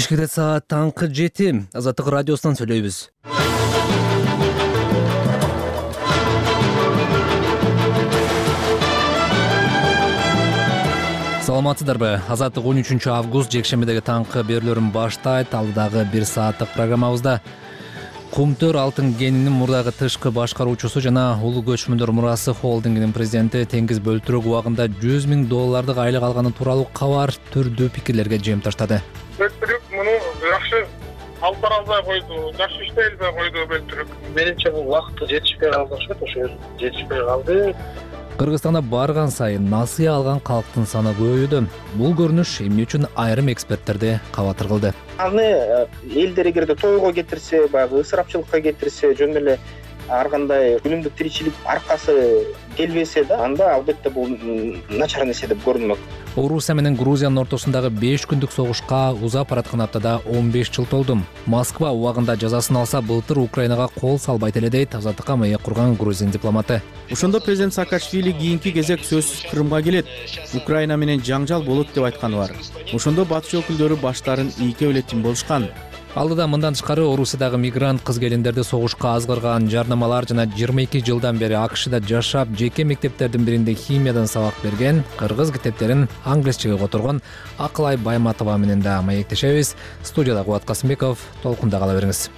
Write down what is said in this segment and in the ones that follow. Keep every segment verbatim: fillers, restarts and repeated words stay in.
Кечке саат таңкы жети. Азаттык радиосунан сүйлөйбүз. Саламатсыздарбы? Азаттык он үчүнчү август жекшембидеги таңкы берүүлөрүн баштайт. Алдыдагы бир сааттык программабызда Кумтөр алтын кенинин мурдагы тышкы башкаруучусу жана Улуу көчмөндөр мурасы холдингинин президенти Теңиз Бөлтүрөк убагында жүз миң доллардык айлык алганы тууралуу кабар түрдүү пикирлерге жем таштады. Бөлтүрөк муну жакшы алып бара албай койду, жакшы иштей албай койду Бөлтүрөк. Менимче бул убакыты жетишпей калды окшойт, ошо жетишпей калды. Кыргызстанда барган сайын насыя алган калктын саны көбөйүүдө. Бул көрүнүш эмне үчүн айрым эксперттерди кабатыр кылды. Аны элдер эгерде тойго кетирсе, баягы ысырапчылыкка кетирсе, жөн эле ар кандай күнүмдүк тиричилик аркасы келбесе да, анда албетте бул начар нерсе деп көрүнмөк. Орусия менен Грузиянын ортосундагы беш күндүк согушка узап бараткан аптада он беш жыл толду. Москва убагында жазасын алса, былтыр Украинага кол салбайт эле дейт Азаттыкка маек курган грузин дипломаты. Ошондо президент Саакашвили кийинки кезек сөзсүз Крымга келет. Украина менен жаңжал болот деп айтканы бар. Ошондо батыш өкүлдөрү баштарын ийке белетин болушкан. Алдыда мындан тышкары Орусиядагы мигрант кыз-келиндерди согушка азгырган жарнамалар жана жыйырма эки жылдан бери АКШда жашап, жеке мектептердин биринде химиядан сабак берген, кыргыз китептерин англисчеге которгон Акылай Байматова менен да маектешебиз. Студияда Кубат Касымбеков, толкунда кала бериңиз.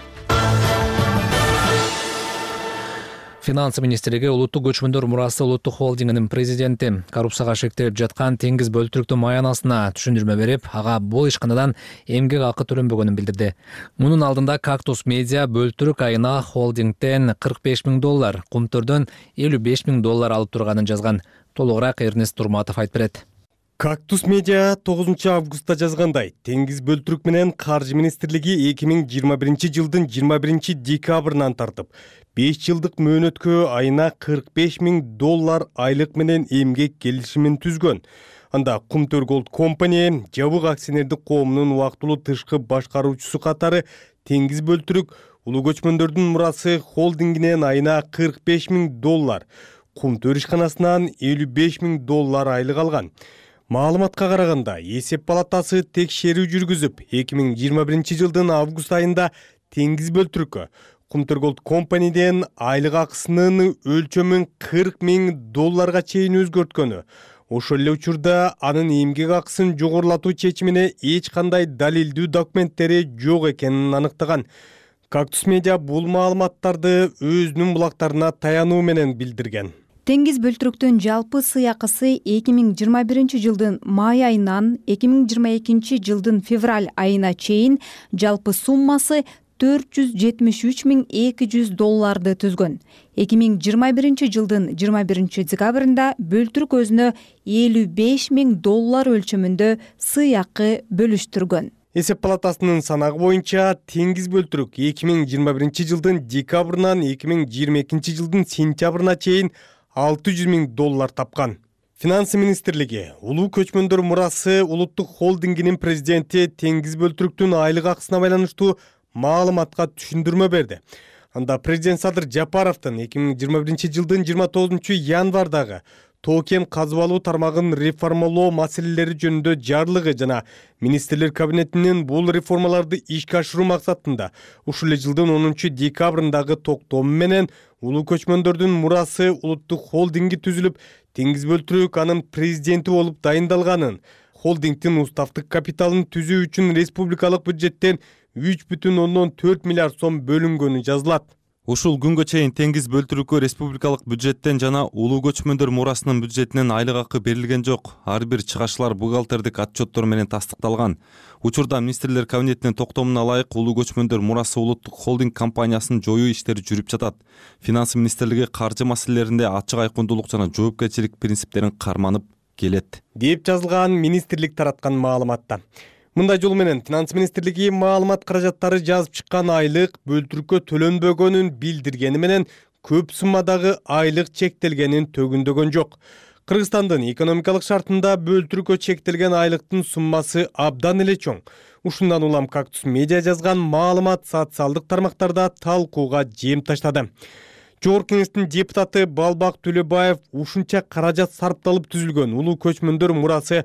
Финансы министрлиги Улуттук көчмөндөр мурасы улуттук холдингинин президенти коррупцияга шектелип жаткан Теңиз Бөлтүрөктүн маянасына түшүндүрмө берип, ага бул ишканадан эмгек акы төлөнбөгөнүн билдирди. Мунун алдында Кактус Медиа Бөлтүрөк айына холдингден кырк беш миң доллар, Кумтөрдөн элүү беш миң доллар алып турганын жазган. Толугураак Эрнест Турматов айтып берет. Кактус Медиа тогузунчу августта жазгандай, Теңиз Бөлтүрөк менен Каржы министрлиги эки миң жыйырма биринчи жылдын жыйырма биринчи декабрынан тартып, беш жылдык мөөнөткө айына кырк беш миң доллар айлык менен эмгек келишимин түзгөн. Анда Кумтөр Голд Компани жабык акционердик коомунун убактылуу тышкы башкаруучусу катары Теңиз Бөлтүрөк Улуу көчмөндөрдүн мурасы холдингинен айына кырк беш миң доллар, Кумтөр ишканасынан элүү беш миң доллар айлык алган. Маалыматка караганда, эсеп палатасы текшерүү жүргүзүп, эки миң жыйырма биринчи жылдын август айында Теңиз Бөлтүрөккө Кумтөр Голд Компаниден айлык акысынын өлчөмүн кырк миң долларга чейин өзгөрткөнү, ошол эле учурда анын эмгек акысын жогорулатуу чечимине эч кандай далилдүү документтери жок экенин аныктаган. Кактус Медиа бул маалыматтарды өзүнүн булактарына таянуу менен билдирген. Теңиз Бөлтүрөктүн жалпы сыйакысы эки миң жыйырма биринчи жылдын май айынан эки миң жыйырма экинчи жылдын февраль айына чейин жалпы суммасы төрт жүз жетимиш үч миң эки жүз долларды түзгөн. эки миң жыйырма биринчи жылдын жыйырма биринчи декабрында Бөлтүрөк өзүнө элүү беш миң доллар өлчөмүндө сыйакы бөлүштүргөн. Эсеп палатасынын санагы боюнча Теңиз Бөлтүрөк эки миң жыйырма биринчи жылдын декабрынан эки миң жыйырма экинчи жылдын сентябрына чейин алты жүз миң доллар тапкан. Финансы министрлиги Улуу көчмөндөр мурасы улуттук холдингинин президенти Теңиз Бөлтүрөктүн айлык акысына байланыштуу маалыматка түшүндүрмө берди. Анда президент Садыр Жапаровдун эки миң жыйырма биринчи жылдын жыйырма тогузунчу январдагы Тоо-кен казып алуу тармагын реформалоо маселелери жөнүндө жарлыгы жана министрлер кабинетинин бул реформаларды ишке ашыруу максатында ушул эле жылдын онунчу декабрындагы токтому менен Улуу көчмөндөрдүн мурасы улуттук холдинги түзүлүп, Теңиз Бөлтүрөк анын президенти болуп дайындалганын, холдингдин уставдык капиталын түзүү үчүн республикалык бюджеттен үч бүтүн ондон төрт миллиард сом бөлүнгөнү жазылат. Ушул күнгө чейин Теңиз Бөлтүрөккө республикалык бюджеттен жана Улуу көчмөндөр мурасынын бюджетинен айлык акы берилген жок. Ар бир чыгашылар бухгалтердик отчеттор менен тастыкталган. Учурда министрлер кабинетинин токтомуна ылайык Улуу көчмөндөр мурасы улуттук холдинг компаниясын жоюу иштери жүрүп жатат. Финансы министрлиги каржы маселелеринде ачык айкындуулук жана жоопкерчилик принциптерин карманып келет, деп жазылган министрлик тараткан маалыматта. Мындай жол менен Финансы министрлиги маалымат каражаттары жазып чыккан айлык Бөлтүрөккө төлөнбөгөнүн билдиргени менен көп суммадагы айлык чектелгенин төгүндөгөн жок. Кыргызстандын экономикалык шартында Бөлтүрөккө чектелген айлыктын суммасы абдан эле чоң. Ушундан улам Кактус Медиа жазган маалымат социалдык тармактарда талкууга жем таштады. Жогорку кеңештин депутаты Балбак Төлөбаев ушунча каражат сарпталып түзүлгөн улуу көчмөндөр мурасы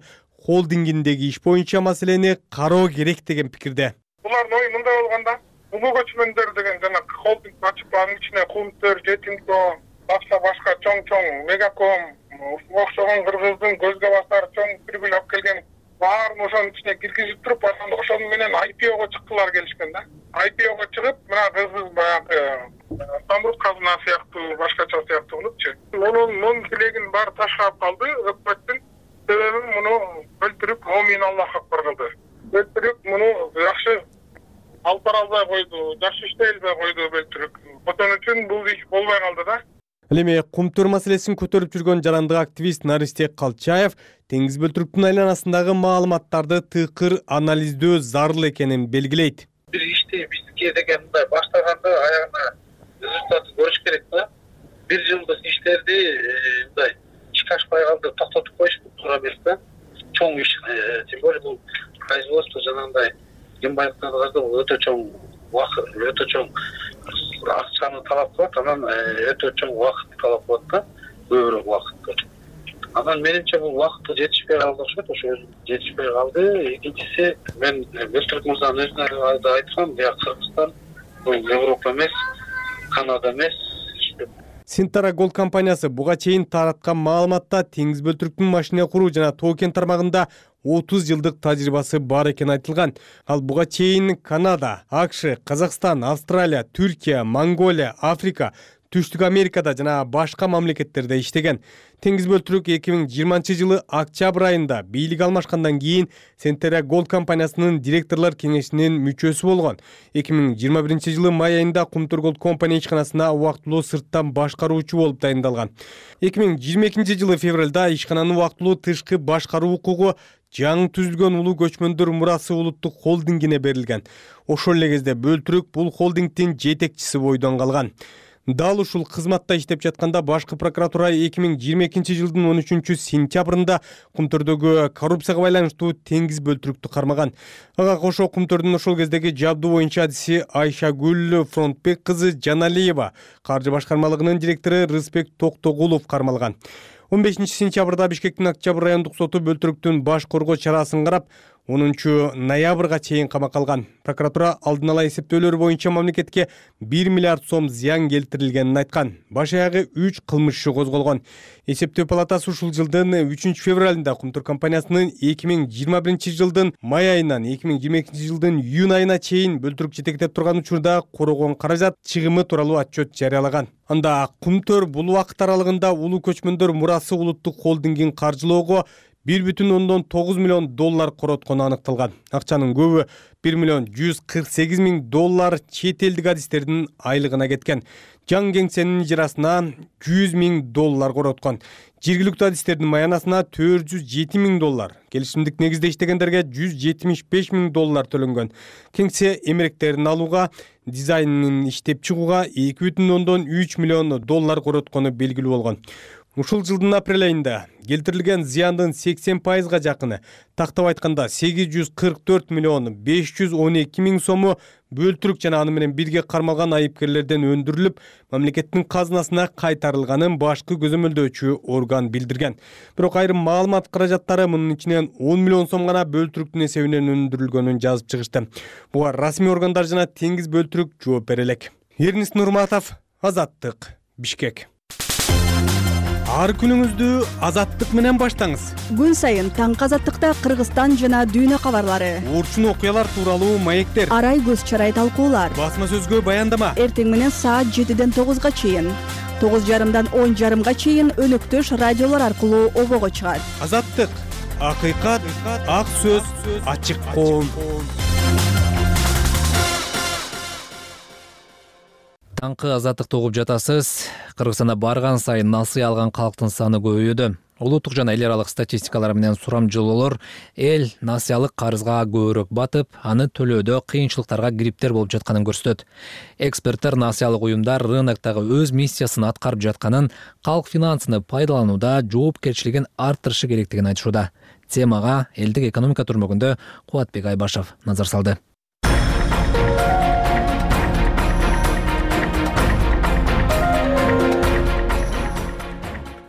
холдингиндеги иш боюнча маселени кароо керек деген пикирде. Булардын ою мындай болгондо, улуу көчмөндөр деген жана холдинг ачып, анын ичине Кумтөр, Жетимко, башка башка чоң-чоң Мегаком, окшогон кыргыздын көзгө басар чоң прибыль алып келген баарын ошонун ичине киргизип туруп, анан ошонун менен ай пи ого чыктылар келишкен да. ай пи ого чыгып, мына кыргыз баягы самұрық қазына сыяктуу, башкача сыяктуу болупчу. Мунун мунун тилегин баары ташкап калды, өкмөттүн себеби муну өлтүрүп, момин Аллах акбар кылды. Өлтүрүп муну жакшы алып бара албай койду, жакшы иштей албай койду өлтүрүп. Ошон үчүн бул иш болбой калды да. Ал эми Кумтөр маселесин көтөрүп жүргөн жарандык активист Наристек Калчаев теңиз бөлтүрүктүн айланасындагы маалыматтарды тыкыр анализдөө зарыл экенин белгилейт. Бир ишти бизге деген мындай баштаганда аягына результатын көрүш керек да. Бир жылдык иштерди мындай ишке ашпай калды, токтотуп коюш туура эмес да. Чоң иш, тем более бул производство жанагындай кен байлыктарды өтө чоң убакыт, өтө чоң акчаны талап кылат, анан өтө чоң убакыт талап кылат да, көбүрөөк убакытты. Анан менимче бул убакытты жетишпей калды окшойт, ошо жетишпей калды. Экинчиси, мен Бөлтүрүк мырзанын өзүнө да айткам, бияк Кыргызстан, бул Европа эмес, Канада эмес. Синтара Голд компаниясы буга чейин тараткан маалыматта теңиз бөлтүрүктүн машина куруу жана токен тармагында отуз жылдык тажрыйбасы бар экени айтылган. Ал буга чейин Канада, АКШ, Казакстан, Австралия, Түркия, Монголия, Африка, Түштүк Америкада жана башка мамлекеттерде иштеген. Теңиз бөлтүрүк эки миң жыйырманчы жылы октябрь айында бийлик алмашкандан кийин Синтара Голд компаниясынын директорлор кеңешинин мүчөсү болгон. эки миң жыйырма биринчи жылы май айында Кумтөр Голд компания ишканасына убактылуу сырттан башкаруучу болуп дайындалган. эки миң жыйырма экинчи жылы февралда ишкананын убактылуу тышкы башкаруу укугу жаңы түзүлгөн улуу көчмөндөр мурасы улуттук холдингине берилген. Ошол эле кезде бөлтүрүк бул холдингдин жетекчиси бойдон калган. Дал ушул кызматта иштеп жатканда башкы прокуратура эки миң жыйырма экинчи жылдын он үчүнчү сентябрында Кумтөрдөгү коррупцияга байланыштуу теңиз бөлтүрүктү кармаган. Ага кошо Кумтөрдүн ошол кездеги жабдуу боюнча адиси Айшагүл Фронтбек кызы Жаналиева, каржы башкармалыгынын директору Рыспек Токтогулов кармалган. он бешинчи сентябрда Бишкектин Октябрь райондук соту бөлтүрүктүн баш коргоо чарасын карап, онунчу ноябрга чейин камакка алган. Прокуратура алдын ала эсептөөлөр боюнча мамлекетке бир миллиард сом зыян келтирилгенин айткан. Баш аягы үч кылмыш иши козголгон. Эсептөө палатасы ушул жылдын үчүнчү февралында Кумтөр компаниясынын эки миң жыйырма биринчи жылдын май айынан эки миң жыйырма экинчи жылдын июнь айына чейин бөлтүрүк жетектеп турган учурда корогон каражат чыгымы тууралуу отчет жарыялаган. Анда Кумтөр бул убакыт аралыгында улуу көчмөндөр мурасы улуттук холдингин каржылоого бир бүтүн ондон тогуз миллион доллар короткону аныкталган. Акчанын көбү бир миллион жүз кырк сегиз миң доллар чет элдик адистердин айлыгына кеткен. Жаң кеңсенин ижарасына жүз миң доллар короткон. Жергиликтүү адистердин маянасына төрт жүз жети миң доллар, келишимдик негизде иштегендерге жүз жетимиш беш миң доллар төлөнгөн. Кеңсе эмеректерин алууга, дизайнын иштеп чыгууга эки бүтүн ондон үч миллион доллар короткону белгилүү болгон. Ушул жылдын апрель айында келтирилген зыяндын сексен пайызга жакыны, тактап айтканда сегиз жүз кырк төрт миллион беш жүз он эки миң сому бөлтүрүк жана аны менен бирге кармалган айыпкерлерден өндүрүлүп, мамлекеттин казынасына кайтарылганын башкы көзөмөлдөөчү орган билдирген. Бирок айрым маалымат каражаттары мунун ичинен он миллион сом гана бөлтүрүктүн эсебинен өндүрүлгөнүн жазып чыгышты. Буга расмий органдар жана теңиз бөлтүрүк жооп бере элек. Эрнис Нурматов, Азаттык, Бишкек. Ар күнүңүздү Азаттык менен баштаңыз. Күн сайын таңкы Азаттыкта Кыргызстан жана дүйнө кабарлары, Урчун окуялар тууралуу маектер, арай көз чарай талкуулар, басма сөзгө баяндама. Эртең менен саат жетиден тогузга чейин, тогуз жарымдан он жарымга чейин өнөктөш радиолор аркылуу обого чыгат. Азаттык, акыйкат, ак сөз, ачык коом. Таңкы Азаттыкты угуп жатасыз. Кыргызстанда барган сайын насыя алган калктын саны көбөйүүдө. Улуттук жана эл аралык статистикалар менен сурамжылоолор эл насыялык карызга көбүрөөк батып, аны төлөөдө кыйынчылыктарга кириптер болуп жатканын көрсөтөт. Эксперттер насыялык уюмдар рыноктогу өз миссиясын аткарып жатканын, калк финансыны пайдаланууда жоопкерчилигин арттырышы керектигин айтышууда. Темага элдик экономика түрмөгүндө Кубатбек Айбашев назар салды.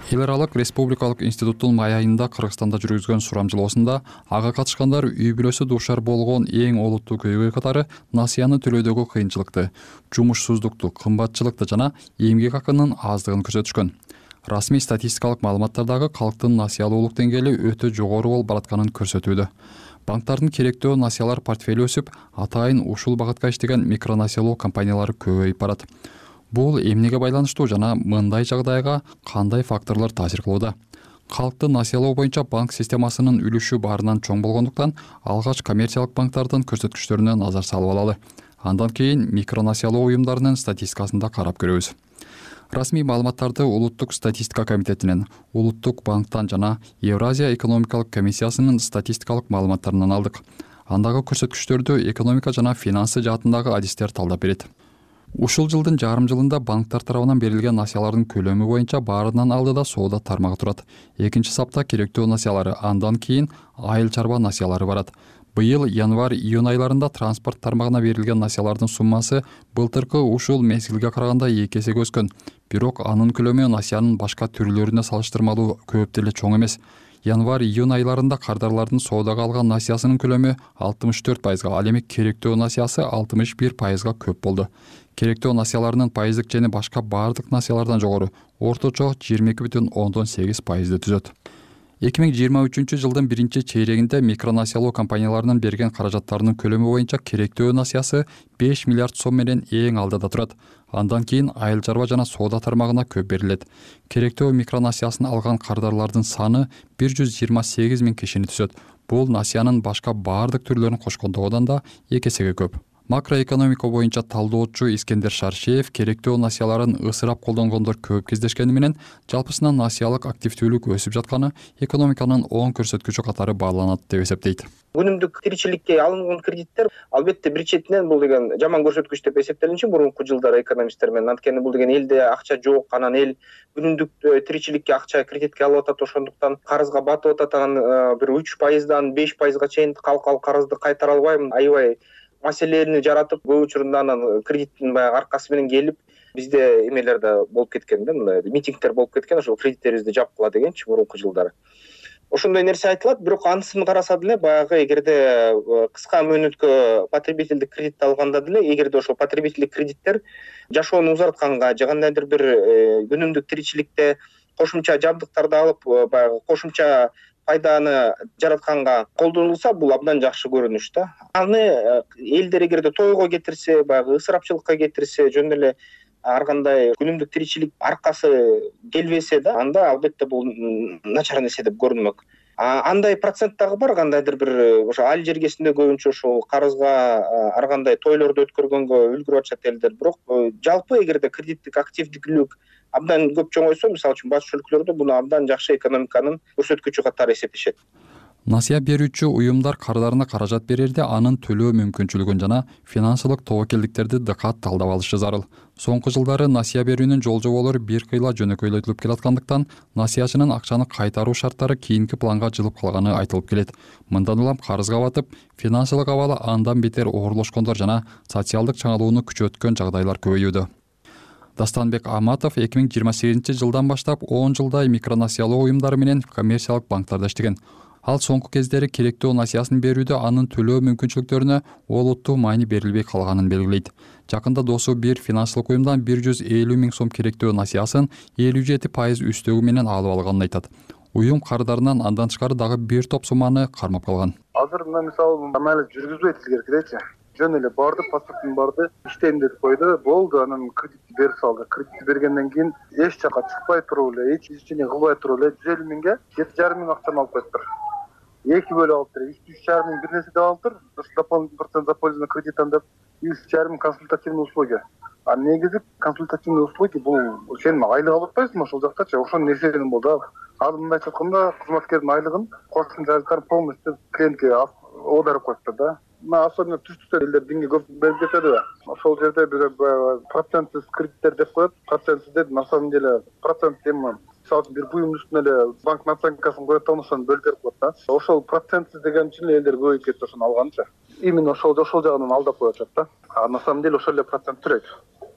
эл аралык республикалык институттун май айында Кыргызстанда жүргүзгөн сурамжылоосунда ага катышкандар үй бүлөсү дуушар болгон эң олуттуу көйгөй катары насыяны төлөөдөгү кыйынчылыкты, жумушсуздукту, кымбатчылыкты жана эмгек акынын аздыгын көрсөтүшкөн. Расмий статистикалык маалыматтардагы калктын насыялуулук деңгээли өтө жогору болуп баратканын көрсөтүүдө. Банктардын керектөө насыялар портфели өсүп, атайын ушул багытка иштеген микронасыялоо компаниялары көбөйүп барат. Бул эмнеге байланыштуу жана мындай жагдайга кандай факторлор таасир кылууда? Калкты насыялоо боюнча банк системасынын үлүшү баарынан чоң болгондуктан алгач коммерциялык банктардын көрсөткүчтөрүнө назар салып алалы. Андан кийин микронасыялоо уюмдарынын статистикасын да карап көрөбүз. Расмий маалыматтарды Улуттук статистика комитетинен, Улуттук банктан жана Евразия экономикалык комиссиясынын статистикалык маалыматтарынан алдык. Андагы көрсөткүчтөрдү экономика жана финансы жаатындагы адистер талдап берет. Ушул жылдын жарым жылында банктар тарабынан берилген насыялардын көлөмү боюнча баарынан алдыда соода тармагы турат. Экинчи сапта керектөө насыялары, андан кийин айыл чарба насыялары барат. Быйыл январь-июнь айларында транспорт тармагына берилген насыялардын суммасы былтыркы ушул мезгилге караганда эки эсеге өскөн. Бирок анын көлөмү насыянын башка түрлөрүнө салыштырмалуу көп деле чоң эмес. Январь-июнь айларында кардарлардын соодага алган насыясынын көлөмү алтымыш төрт пайызга, ал эми керектөө насыясы алтымыш бир пайызга көп болду. Керектөө насыяларынын пайыздык чени башка баардык насыялардан жогору, орточо жыйырма эки бүтүн ондон сегиз пайызды түзөт. эки миң жыйырма үчүнчү жылдын биринчи чейрегинде микронасыялоо компанияларынын берген каражаттарынын көлөмү боюнча керектөө насыясы беш миллиард сом менен эң алдыда турат. Андан кийин айыл чарба жана соода тармагына көп берилет. Керектөө микронасыясын алган кардарлардын саны бир жүз жыйырма сегиз миң кишини түзөт. Бул насыянын башка баардык түрлөрүн кошкондогудан да эки эсеге көп. Макроэкономика боюнча талдоочу Искендер Шаршеев керектөө насыяларын ысырап колдонгондор көп кездешкени менен жалпысынан насыялык активдүүлүк өсүп жатканы экономиканын оң көрсөткүчү катары бааланат деп эсептейт. Күнүмдүк тиричиликке алынган кредиттер албетте бир четинен бул деген жаман көрсөткүч деп эсептелинчи мурунку жылдары экономисттер менен. Анткени бул деген элде акча жок, анан эл күнүмдүк тиричиликке акча кредитке алып атат, ошондуктан карызга батып атат. Анан бир үч пайыздан беш пайызга чейин калкал карызды кайтара албайм, аябай маселени жаратып, көп учурунда анан кредиттин баягы аркасы менен келип, бизде эмелерде болуп кеткен да, мындай митингдер болуп кеткен, ошол кредиттерибизди жапкыла дегенчи мурунку жылдары. Ошондой нерсе айтылат, бирок анысын караса деле баягы эгерде кыска мөөнөткө потребительдик кредит алганда деле, эгерде ошол потребительдик кредиттер жашоону узартканга же кандайдыр бир күнүмдүк тиричиликте кошумча жабдыктарды алып, баягы кошумча пайданы жаратканга колдонулса, бул абдан жакшы көрүнүш да. Аны элдер эгерде тойго кетирсе, баягы ысырапчылыкка кетирсе, жөн эле ар кандай күнүмдүк тиричилик аркасы келбесе да, анда албетте бул начар нерсе деп көрүнмөк. Андай процент дагы бар, кандайдыр бир ошо айыл жергесинде көбүнчө ошол карызга ар кандай тойлорду өткөргөнгө үлгүрүп атышат элдер. Бирок жалпы эгерде кредиттик активдүүлүк абдан көп чоңойсо, мисалы үчүн баш өлкөлөрдө буну абдан жакшы экономиканын көрсөткүчү катары эсептешет. Насыя берүүчү уюмдар кардарына каражат берерде анын төлөө мүмкүнчүлүгүн жана финансылык тобокелдиктерди дыкат талдап алышы зарыл. Соңку жылдары насыя берүүнүн жол жоболору бир кыйла жөнөкөйлөтүлүп келаткандыктан насыячынын акчаны кайтаруу шарттары кийинки планга жылып калганы айтылып келет. Мындан улам карызга батып, финансылык абалы андан бетер оорлошкондор жана социалдык чаңалууну күчөткөн жагдайлар көбөйүүдө. Дастанбек Аматов эки миң жыйырма сегизинчи жылдан баштап он жылдай микронасыялоо уюмдары менен коммерциялык банктарда иштеген. Ал соңку кездери керектөө насыясын берүүдө анын төлөө мүмкүнчүлүктөрүнө олуттуу маани берилбей калганын белгилейт. Жакында досу бир финансылык уюмдан бир жүз элүү миң сом керектөө насыясын элүү жети пайыз үстөгү менен алып алганын айтат. Уюм кардарынан андан тышкары дагы бир топ сумманы кармап калган. Азыр мына мисалы амалы жүргүзбөйт илгеркидечи. Жөн эле барды, паспортун барды, иштейм деп койду, болду, анан кредитти берип салды. Кредитти бергенден кийин эч жака чыкпай туруп эле, эч ишчене кылбай туруп эле жүз элүү миңге жети жарым миң акчаны алып коюптур. эки бөлүп алыптыр. үч жарым миң бир нерсе деп алыптыр. Дополнительный процент заполнения кредитан деп үч жарым миң консультативный услуги. А негизи консультативный услуги бул сен айлык алып атпайсыңбы ошол жактачы? Ошонун нерселерин болду. Азыр мындайча айтканда, кызматкердин айлыгын кошумча полностью клиентке оодарып коюптур да. Мына особенно түштүктө элдер динге көп берип кетеди. Ошол жерде бир процентсиз кредиттер деп коет. Процентсиз деп на самом деле процент эми мисалы бир буюмдун үстүнө эле банк наценкасын коет, ошону бөлүп берип коет да. Ошол процентсиз деген үчүн элдер көбөйүп кетти ошону алганча. Именно ошол ошол жагынан алдап коюп атат да. А на самом деле ошол эле процент төрөйт.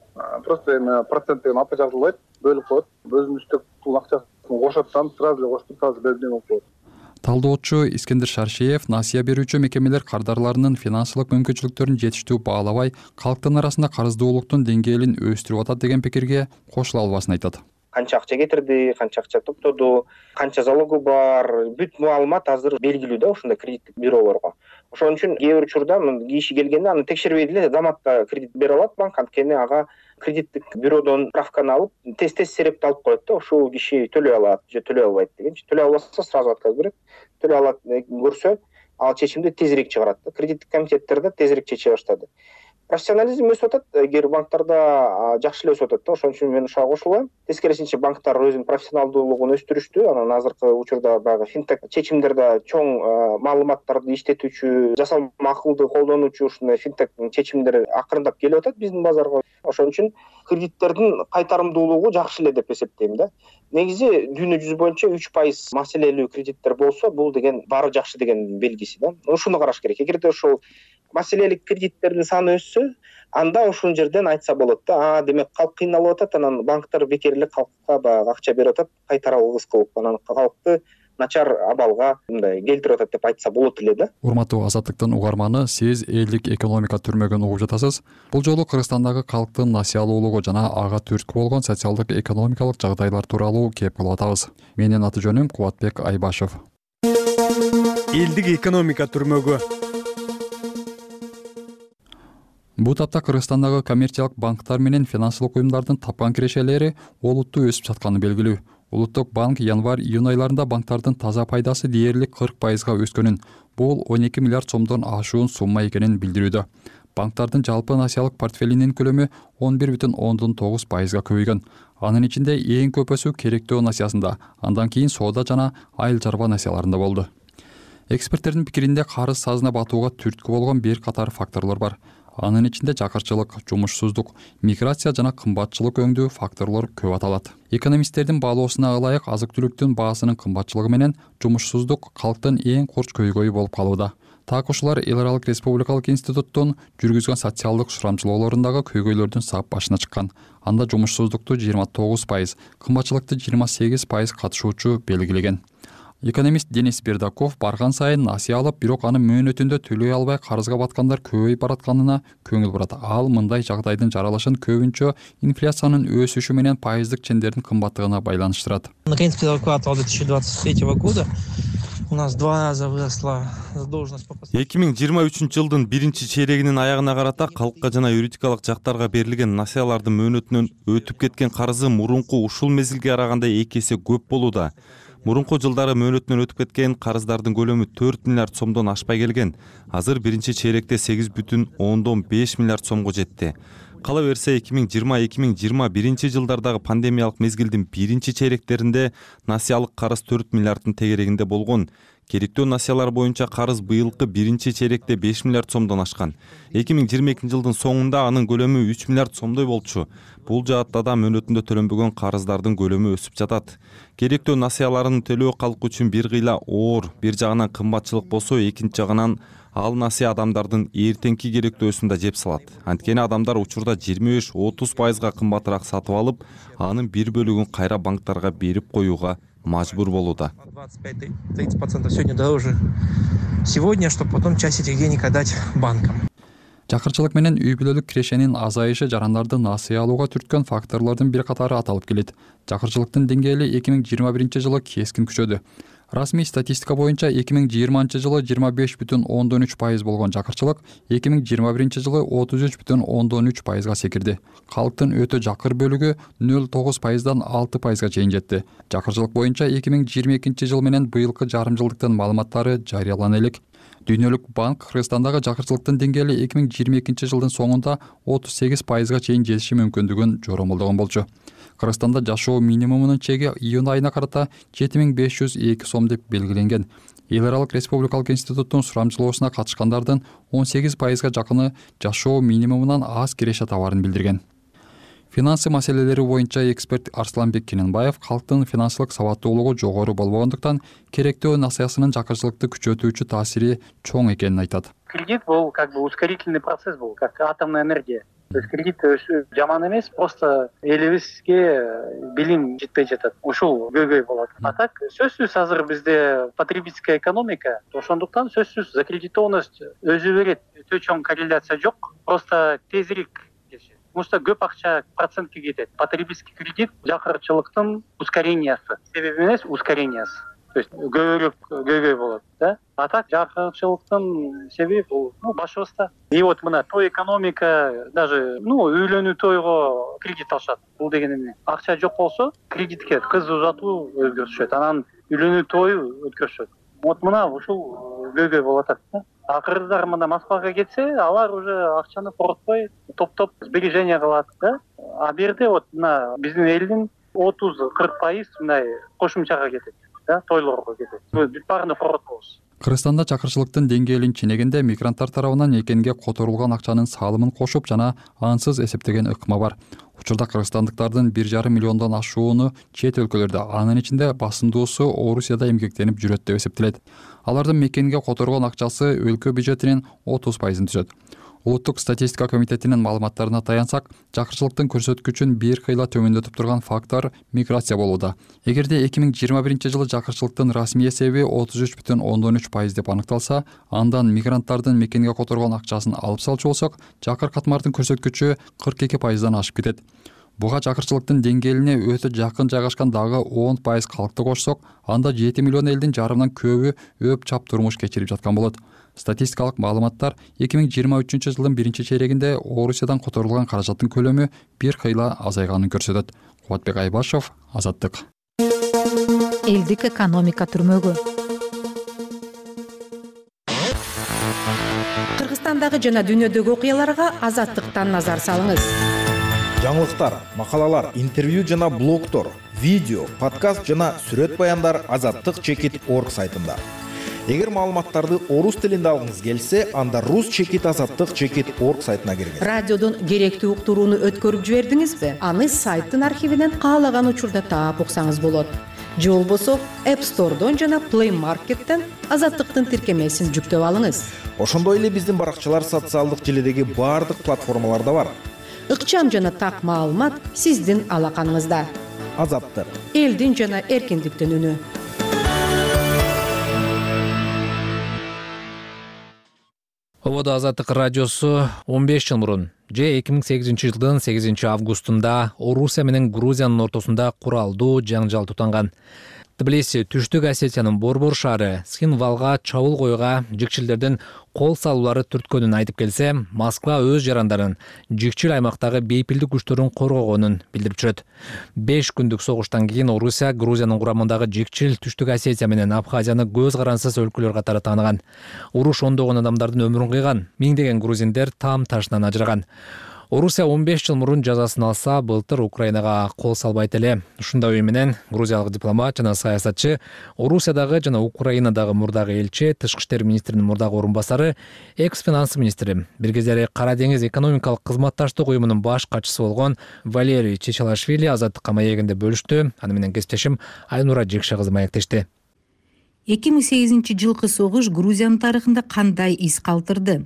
просто эми проценттен апа жазылбайт, бөлүп коет, өзүнүн үстөк акчасын кошот да сразу эле кошуп сразу белгилеп болуп коет. Талдоочу Искендер Шаршеев насыя берүүчү мекемелер кардарларынын финансылык мүмкүнчүлүктөрүн жетиштүү баалабай, калктын арасында карыздуулуктун деңгээлин өстүрүп атат деген пикирге кошула албасын айтат. Канча акча кетирди, канча акча топтоду, канча залогу бар, бүт маалымат азыр белгилүү да ушундай кредиттик бюролорго. Ошон үчүн кээ бир учурда киши келгенде аны текшербей деле заматта кредит бере алат банк, анткени ага кредиттик бюродон справканы алып, тез-тез серепти алып коет да, ушул киши төлөй алат же төлөй албайт дегенчи. Төлөй албаса сразу отказ берет. Төлөй алат көрсө, ал чечимди тезирээк чыгарат да. Кредиттик комитеттер да тезирээк чече баштады. Профессионализм өсүп атат, эгер банктарда жакшы эле өсүп атат да, ошон үчүн мен ушуга кошулгам. Тескерисинче банктар өзүнүн профессионалдуулугун өстүрүштү. Анан азыркы учурда баягы финтек чечимдерде чоң маалыматтарды иштетүүчү, жасалма акылды колдонуучу ушундай финтек чечимдер акырындап келип атат биздин базарга. Ошон үчүн кредиттердин кайтарымдуулугу жакшы эле деп эсептейм да. Негизи дүйнө жүзү боюнча үч пайыз маселелүү кредиттер болсо, бул деген баары жакшы деген белгиси да. Ушуну караш керек. Эгерде ошол маселелик кредиттердин саны өссө, анда ушул жерден айтса болот да, а демек калк кыйналып атат, анан банктар бекер эле калкка баягы акча берип атат, кайтара алгыс кылып, анан калкты начар абалга мындай келтирип атат деп айтса болот эле да. Урматтуу Азаттыктын угарманы, сиз элдик экономика түрмөгүн угуп жатасыз. Бул жолу Кыргызстандагы калктын насыялуулугу жана ага түрткү болгон социалдык экономикалык жагдайлар тууралуу кеп кылып атабыз. Менин аты жөнүм Кубатбек Айбашев. Элдик экономика түрмөгү. Бул тапта Кыргызстандагы коммерциялык банктар менен финансылык уюмдардын тапкан кирешелери олуттуу өсүп жатканы белгилүү. Улуттук банк январь-июнь айларында банктардын таза пайдасы дээрлик кырк пайызга өскөнүн, бул он эки миллиард сомдон ашуун сумма экенин билдирүүдө. Банктардын жалпы насыялык портфелинин көлөмү он бир бүтүн ондон тогуз пайызга көбөйгөн. Анын ичинде эң көп өсүү керектөө насыясында, андан кийин соода жана айыл чарба насыяларында болду. Эксперттердин пикиринде карыз сазына батууга түрткү болгон бир катар факторлор бар. Анын ичинде жакырчылык, жумушсуздук, миграция жана кымбатчылык өңдүү факторлор көп аталат. Экономисттердин баалоосуна ылайык азык-түлүктүн баасынын кымбатчылыгы менен жумушсуздук калктын эң курч көйгөйү болуп калууда. Так ушулар Эл аралык республикалык институттун жүргүзгөн социалдык сурамчылоолорундагы көйгөйлөрдүн сап башына чыккан. Анда жумушсуздукту жыйырма тогуз пайыз, кымбатчылыкты жыйырма сегиз пайыз катышуучу белгилеген. Экономист Денис Бердаков барган сайын насыя алып, бирок аны мөөнөтүндө төлөй албай карызга баткандар көбөйүп баратканына көңүл бурат. Ал мындай жагдайдын жаралышын көбүнчө инфляциянын өсүшү менен пайыздык чендердин кымбаттыгына байланыштырат. Наконец, первый квартал две тысячи двадцать третьего года у нас два раза выросла задолженность по поставкам. эки миң жыйырма үчүнчү жылдын биринчи чейрегинин аягына карата калкка жана юридикалык жактарга берилген насыялардын мөөнөтүнөн өтүп кеткен карызы мурунку ушул мезгилге караганда эки эсе көп болууда. Мурунку жылдары мөөнөтүнөн өтүп кеткен карыздардын көлөмү төрт миллиард сомдон ашпай келген. Азыр биринчи чейректе сегиз бүтүн ондон беш миллиард сомго жетти. Кала берсе эки миң жыйырма эки миң жыйырма биринчи жылдардагы пандемиялык мезгилдин биринчи чейректеринде насыялык карыз төрт миллиарддын тегерегинде болгон. Керектөө насыялар боюнча карыз быйылкы биринчи чейректе беш миллиард сомдон ашкан. эки миң жыйырма экинчи жылдын соңунда анын көлөмү үч миллиард сомдой болчу. Бул жаатта да мөөнөтүндө төлөнбөгөн карыздардын көлөмү өсүп жатат. Керектөө насыяларын төлөө калк үчүн бир кыйла оор, бир жагынан кымбатчылык болсо, экинчи жагынан ал насыя адамдардын эртеңки керектөөсүн да жеп салат. Анткени адамдар учурда жыйырма беш отуз пайызга кымбатыраак сатып алып, анын бир бөлүгүн кайра банктарга берип коюуга мажбур болууда. двадцать пять тридцать процентов сегодня дороже сегодня, чтобы потом часть этих денег отдать банкам. Жакырчылык менен үй бүлөлүк кирешенин азайышы жарандарды насыя алууга түрткөн факторлордун бир катары аталып келет. Жакырчылыктын деңгээли эки миң жыйырма биринчи жылы кескин күчөдү. Расмий статистика боюнча эки миң жыйырманчы жылы жыйырма беш бүтүн ондон үч пайыз болгон жакырчылык эки миң жыйырма биринчи жылы отуз үч бүтүн ондон үч пайызга секирди. Калктын өтө жакыр бөлүгү нөл тогуз пайыздан алты пайызга чейин жетти. Жакырчылык боюнча эки миң жыйырма экинчи жыл менен быйылкы жарым жылдыктын маалыматтары жарыялана элек. Дүйнөлүк банк Кыргызстандагы жакырчылыктын деңгээли эки миң жыйырма экинчи жылдын соңунда отуз сегиз пайызга чейин жетиши мүмкүндүгүн жоромолдогон болчу. Кыргызстанда жашоо минимумунун чеги июнь айына карата жети миң беш жүз эки сом деп белгиленген. Эл аралык республикалык институттун сурамчылоосуна катышкандардын он сегиз пайызга жакыны жашоо минимумунан аз киреше табарын билдирген. Финансы маселелери боюнча эксперт Арсланбек Кененбаев калктын финансылык сабаттуулугу жогору болбогондуктан керектөө насыясынын жакырчылыкты күчөтүүчү таасири чоң экенин айтат. Кредит был как бы ускорительный процесс был, как атомная энергия. Кредит жаман эмес, просто элибизге билим жетпей жатат. Ушул көйгөй болот. А так сөзсүз азыр бизде потребительская экономика, ошондуктан сөзсүз закредитованность өзү берет. Өтө чоң корреляция жок, просто тезирээк келишет. Потому что көп акча процентке кетет. Потребительский кредит жакырчылыктын ускорениясы. Себеби эмес, ускорениясы. То есть көбүрөөк көйгөй болот, да? А так жакырчылыктын себеби бул ну башыбызда. И вот мына той экономика, даже ну үйлөнүү тойго кредит алышат. Бул деген эмне? Акча жок болсо, кредитке кыз узатуу өзгөрүшөт. Анан үйлөнүү тою өткөрүшөт. Вот мына ушул көйгөй болуп атат, да? А кыргыздар мына Москвага кетсе, алар уже акчаны коротпой топ-топ сбережение кылат, да? А бу жерде вот мына биздин элдин отуз кырк пайыз мындай кошумчага кетет. Тойлорго кетет. Бүт баарына форот болобуз. Кыргызстанда чакырчылыктын деңгээлин ченегенде мигранттар тарабынан экенге которулган акчанын салымын кошуп жана ансыз эсептеген ыкма бар. Учурда кыргызстандыктардын бир жарым миллиондон ашууну чет өлкөлөрдө, анын ичинде басымдуусу Орусияда эмгектенип жүрөт деп эсептелет. Алардын мекенге которгон акчасы өлкө бюджетинин отуз пайызын түзөт. Улуттук статистика комитетинин маалыматтарына таянсак, чакырчылыктын көрсөткүчүн бир кыйла төмөндөтүп турган фактор миграция болууда. Эгерде эки миң жыйырма биринчи жылы чакырчылыктын расмий эсеби отуз үч бүтүн ондон үч пайыз деп аныкталса, андан мигранттардын мекенге которгон акчасын алып салчу болсок, чакыр катмардын көрсөткүчү кырк эки пайыздан ашып кетет. Буга чакырчылыктын деңгээлине өтө жакын жайгашкан дагы он пайыз калкты кошсок, анда жети миллион элдин жарымынан көбү өп чап турмуш кечирип жаткан болот. Статистикалык маалыматтар эки миң жыйырма үчүнчү жылдын биринчи чейрегинде Орусиядан которулган каражаттын көлөмү бир кыйла азайганын көрсөтөт. Кубатбек Айбашев, Азаттык. Элдик экономика түрмөгү. Кыргызстандагы жана дүйнөдөгү окуяларга Азаттыктан назар салыңыз. Жаңылыктар, макалалар, интервью жана блогтор, видео, подкаст жана сүрөт баяндар азаттык чекит точка орг сайтында. Эгер маалыматтарды орус тилинде алгыңыз келсе, анда рус чекит азаттык чекит точка орг сайтына киргиз. Радиодон керектүү уктурууну өткөрүп жибердиңизби? Аны сайттын архивинен каалаган учурда таап уксаңыз болот. Же болбосо App Store'дон жана Play Market'тен азаттыктын тиркемесин жүктөп алыңыз. Ошондой эле биздин баракчалар социалдык желидеги баардык платформаларда бар. Ыкчам жана так маалымат сиздин алаканыңызда. Азаттык. Элдин жана эркиндиктин үнү. Ободо Азаттык радиосу он беш жыл мурун же эки миң сегизинчи жылдын сегизинчи августунда Орусия менен Грузиянын ортосунда куралдуу жаңжал тутанган. Тбилиси Түштүк Осетиянын Борбор шаары Схинвалга чабуул койууга жикчилдердин кол салуулары түрткөнүн айтып келсе, Москва өз жарандарын жикчил аймактагы бейпилдик күчтөрүн коргогонун билдирип жүрөт. беш күндүк согуштан кийин Орусия Грузиянын курамындагы жикчил Түштүк Осетия менен Абхазияны көз карансыз өлкөлөр катары тааныган. Уруш ондогон адамдардын өмүрүн кыйган, миңдеген грузиндер таам ташынан ажыраган. Орусия он беш жыл мурун жазасын алса, былтыр Украинага кол салбайт эле. Ушундай ой менен грузиялык дипломат жана саясатчы, Орусиядагы жана Украинадагы мурдагы элчи, тышкы иштер министринин мурдагы орун басары, экс-финанс министри, бир кездери Кара деңиз экономикалык кызматташтык уюмунун баш катчысы болгон Валерий Чечалашвили азаттыкка маегинде бөлүштү. Аны менен кесиптешим Айнура Жекше кызы маектешти. эки миң сегизинчи жылкы согуш Грузиянын тарыхында кандай из калтырды?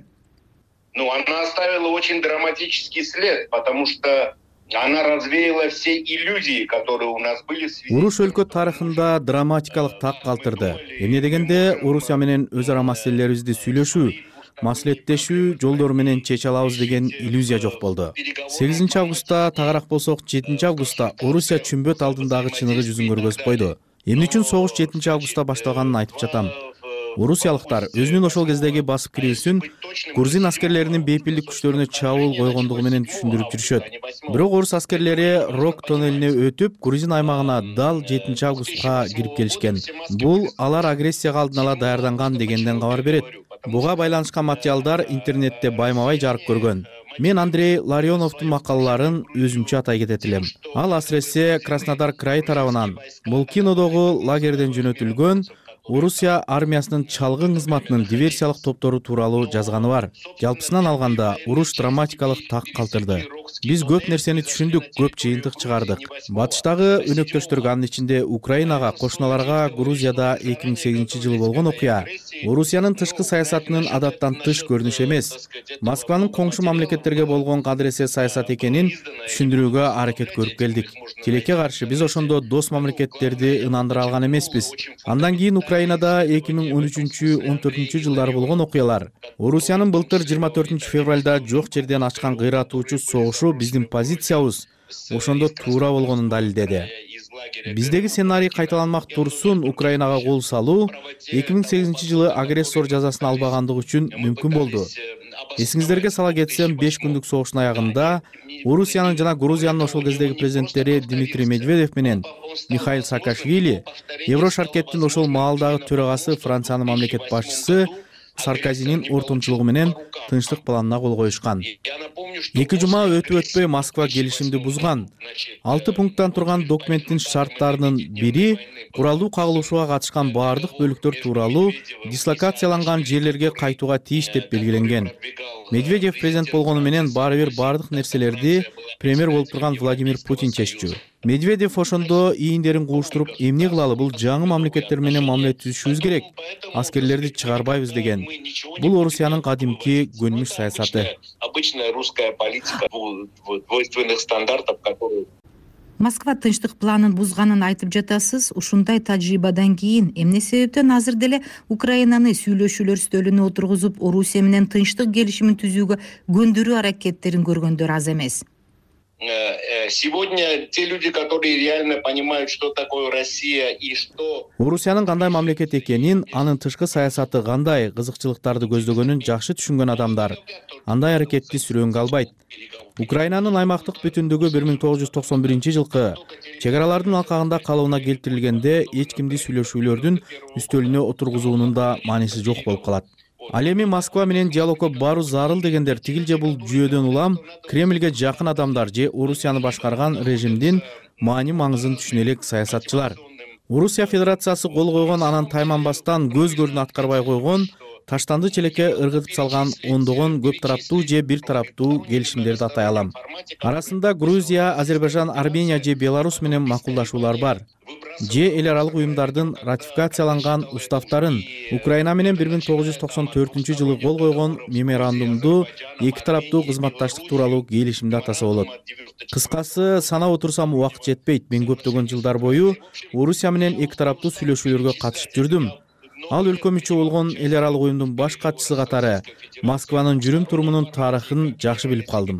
Ну, она оставила очень драматический след, потому что она развеяла все иллюзии, которые у нас были. Уруш өлкө тарыхында драматикалык так калтырды. Эмне дегенде, Орусия менен өз ара маселелерибизди сүйлөшүү, маслихаттешүү жолдору менен чече алабыз деген иллюзия жок болду. сегизинчи августта тагыраак болсок, жетинчи августта Орусия чүмбөт алдындагы чыныгы жүзүн көргөзүп койду. Эмне үчүн согуш жетинчи августта башталганын айтып жатам. Орусиялыктар өзүнүн ошол кездеги басып кирүүсүн грузин аскерлеринин бейпилдик күчтөрүнө чабуул койгондугу менен түшүндүрүп жүрүшөт. Бирок орус аскерлери Рок тоннелине өтүп, грузин аймагына дал жетинчи августка кирип келишкен. Бул алар агрессияга алдын ала даярданган дегенден кабар берет. Буга байланышкан материалдар интернетте байма-бай жарык көргөн. Мен Андрей Ларионовдун макалаларын өзүмчө атай кетет элем. Ал асыресе Краснодар крайы тарабынан Молкинодогу лагерден жөнөтүлгөн Орусия армиясынын чалгын кызматынын диверсиялык топтору тууралуу жазганы бар. Жалпысынан алганда, уруш драматикалык так калтырды. биз көп нерсени түшүндүк, көп жыйынтык чыгардык. Батыштагы өнөктөштөргө, анын ичинде Украинага, кошуналарга Грузияда эки миң сегизинчи жылы болгон окуя Орусиянын тышкы саясатынын адаттан тыш көрүнүш эмес, Москванын коңшу мамлекеттерге болгон кадыресе саясат экенин түшүндүрүүгө аракет көрүп келдик. Тилекке каршы биз ошондо дос мамлекеттерди ынандыра алган эмеспиз. Андан кийин Украинада эки миң он үчүнчү он төртүнчү жылдары болгон окуялар, Орусиянын былтыр жыйырма төртүнчү февралда жок жерден ачкан кыйратуучу согушу биздин позициябыз ошондо туура болгонун далилдеди. Биздеги сценарий кайталанмак турсун Украинага кол салуу эки миң сегизинчи жылы агрессор жазасын албагандыгы үчүн мүмкүн болду. Эсиңиздерге сала кетсем, беш күндүк согуштун аягында Орусиянын жана Грузиянын ошол кездеги президенттери Дмитрий Медведев менен Михаил Саакашвили, Еврошаркеттин ошол маалдагы төрагасы Франциянын мамлекет башчысы Саркозинин ортомчулугу менен тынчтык планына кол коюшкан. Эки жума өтүп өтпөй Москва келишимди бузган. Алты пункттан турган документтин шарттарынын бири куралдуу кагылышууга катышкан баардык бөлүктөр тууралуу дислокацияланган жерлерге кайтууга тийиш деп белгиленген. Медведев президент болгону менен баары бир баардык нерселерди премьер болуп турган Владимир Путин чеччү. Медведев ошондо ийиндерин кууштуруп, эмне кылалы, бул жаңы мамлекеттер менен мамиле түзүшүбүз керек, аскерлерди чыгарбайбыз деген. Бул Орусиянын кадимки көнүмүш саясаты. Обычная русская политика двойственных стандартов, которые... Москва тынчтык планын бузганын айтып жатасыз. Ушундай тажрыйбадан кийин эмне себептен азыр деле Украинаны сүйлөшүүлөр стөлүнө отургузуп, Орусия менен тынчтык келишимин түзүүгө көндүрүү аракеттерин көргөндөр аз эмес? Сегодня те люди, которые реально понимают, что такое Россия и что... Орусиянын кандай мамлекет экенин, анын тышкы саясаты кандай, кызыкчылыктарды көздөгөнүн жакшы түшүнгөн адамдар андай аракетти сүрөөнгө албайт. Украинанын аймактык бүтүндүгү бир миң тогуз жүз токсон биринчи жылкы чек аралардын алкагында калыбына келтирилгенде эч кимди сүйлөшүүлөрдүн үстөлүнө отургузуунун да мааниси жок болуп калат. Ал эми Москва менен диалогко баруу зарыл дегендер тигил же бул жүйөдөн улам Кремльге жакын адамдар же Орусияны башкарган режимдин маани маңызын түшүнө элек саясатчылар. Орусия Федерациясы кол койгон, анан тайманбастан көз көрүн аткарбай койгон, таштанды челекке ыргытып салган ондогон көп тараптуу же бир тараптуу келишимдерди атай алам. Арасында Грузия, Азербайжан, Армения же Беларусь менен макулдашуулар бар. Же эл аралык уюмдардын ратификацияланган уставтарын, Украина менен бир миң тогуз жүз токсон төртүнчү жылы кол койгон меморандумду, эки тараптуу кызматташтык тууралуу келишимди атаса болот. Кыскасы, санап отурсам убакыт жетпейт. Мен көптөгөн жылдар бою Орусия менен эки тараптуу сүйлөшүүлөргө катышып жүрдүм. Ал өлкө мүчө болгон эл аралык уюмдун баш катчысы катары Москванын жүрүм турумунун тарыхын жакшы билип калдым.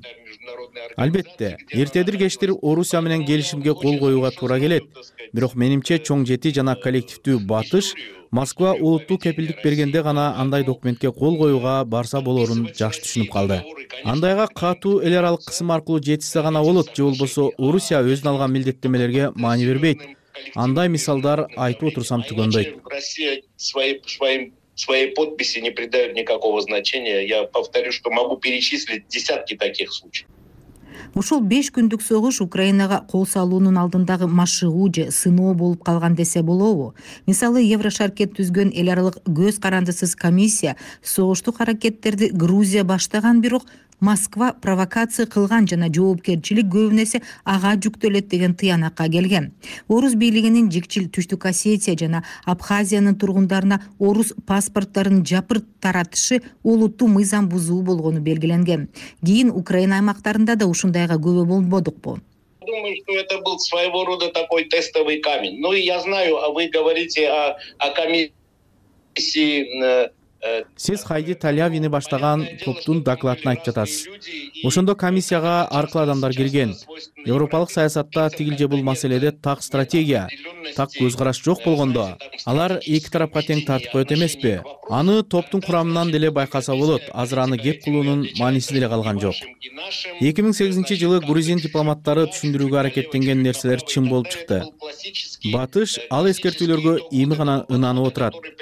Албетте, эртедир кечтир Орусия менен келишимге кол коюуга туура келет. Бирок менимче чоң жети жана коллективдүү батыш Москва улуттуу кепилдик бергенде гана андай документке кол коюуга барса болорун жакшы түшүнүп калды. Андайга катуу эл аралык кысым аркылуу жетишсе гана болот, же болбосо Орусия өзүнө алган милдеттемелерге маани бербейт. Андай мисалдар айтып отурсам түгөндөйт. Россия своим своей подписи не придает никакого значения. Я повторю, что могу перечислить десятки таких случаев. Ушул беш күндүк согуш Украинага кол салуунун алдындагы машыгуу же сыноо болуп калган десе болобу? Мисалы, Еврошаркет түзгөн эл аралык көз карандысыз комиссия согуштук аракеттерди Грузия баштаган, бирок Москва провокация кылган жана жоопкерчилик көбүнесе ага жүктөлөт деген тыянакка келген. Орус бийлигинин жикчил Түштүк Осетия жана Абхазиянын тургундарына орус паспорттарын жапыр таратышы улуттуу мыйзам бузуу болгону белгиленген. Кийин Украина аймактарында да ушундайга күбө болбодукпу? Думаю, что это был своего рода такой тестовый камень. Ну и я знаю, а вы говорите о, о комиссии... Сиз Хайди Талявини баштаган топтун докладын айтып жатасыз. Ошондо комиссияга аркылуу адамдар кирген. Европалык саясатта тигил же бул маселеде так стратегия, так көз караш жок болгондо, алар эки тарапка тең тартып коет эмеспи? Аны топтун курамынан деле байкаса болот. Азыр аны кеп кылуунун мааниси деле калган жок. эки миң сегизинчи жылы грузин дипломаттары түшүндүрүүгө аракеттенген нерселер чын болуп чыкты. Батыш ал эскертүүлөргө эми гана ынанып отурат.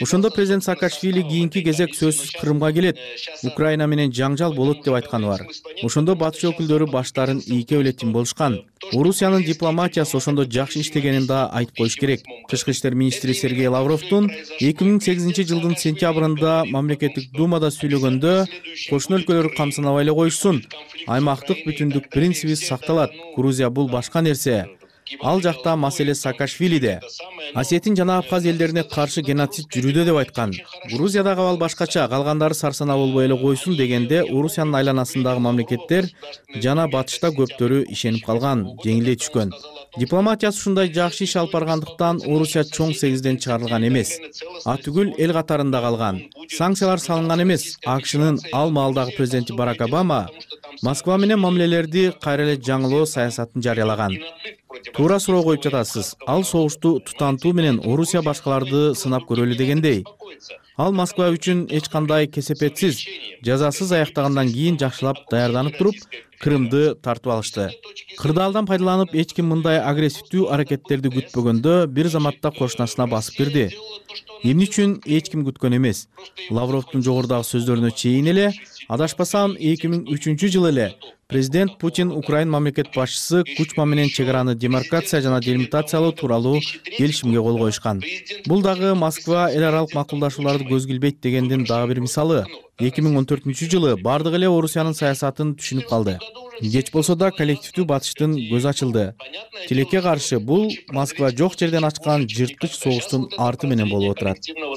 Ошондо президент Саакашвили кийинки кезек сөзсүз Крымга келет, Украина менен жаңжал болот деп айтканы бар. Ошондо батыш өкүлдөрү баштарын ийке элетин болушкан. Орусиянын дипломатиясы ошондо жакшы иштегенин да айтып коюш керек. Тышкы иштер министри Сергей Лавровдун эки миң сегизинчи жылдын сентябрында мамлекеттик думада сүйлөгөндө кошуна өлкөлөр камсынабай эле коюшсун, аймактык бүтүндүк принциби сакталат, Грузия бул башка нерсе. Ал жакта маселе Саакашвилиде. Осетин жана Абхаз элдерине каршы геноцид жүрүүдө деп айткан. Грузиядагы абал башкача, калгандары сарсанаа болбой эле койсун дегенде Орусиянын айланасындагы мамлекеттер жана батышта көптөрү ишенип калган, жеңилдей түшкөн. Дипломатиясы ушундай жакшы иш алып баргандыктан Орусия чоң сегизден чыгарылган эмес. Атүгүл эл катарында калган. Санкциялар салынган эмес. АКШнын ал маалдагы президенти Барак Обама Москва менен мамилелерди кайра эле жаңылоо саясатын жарыялаган. Туура суроо коюп жатасыз. Ал согушту тутантуу менен Орусия башкаларды сынап көрөлү дегендей. Ал Москва үчүн эч кандай кесепетсиз, жазасыз аяктагандан кийин жакшылап даярданып туруп, Крымды тартып алышты. Кырдаалдан пайдаланып, эч ким мындай агрессивдүү аракеттерди күтпөгөндө бир заматта кошунасына басып кирди. Эмне үчүн эч ким күткөн эмес. Лавровдун жогорудагы сөздөрүнө чейин эле, адашпасам эки миң үчүнчү жылы эле президент Путин Украин мамлекет башчысы Кучма менен чек араны демаркация жана делимитациялоо тууралуу келишимге кол коюшкан. Бул дагы Москва эл аралык макулдашууларды көзгө илбейт дегендин дагы бир мисалы. эки миң он төртүнчү жылы бардык эле Орусиянын саясатын түшүнүп калды. Кеч болсо да коллективдүү батыштын көзү ачылды. Тилекке каршы бул Москва жок жерден ачкан жырткыч согуштун арты менен болуп отурат.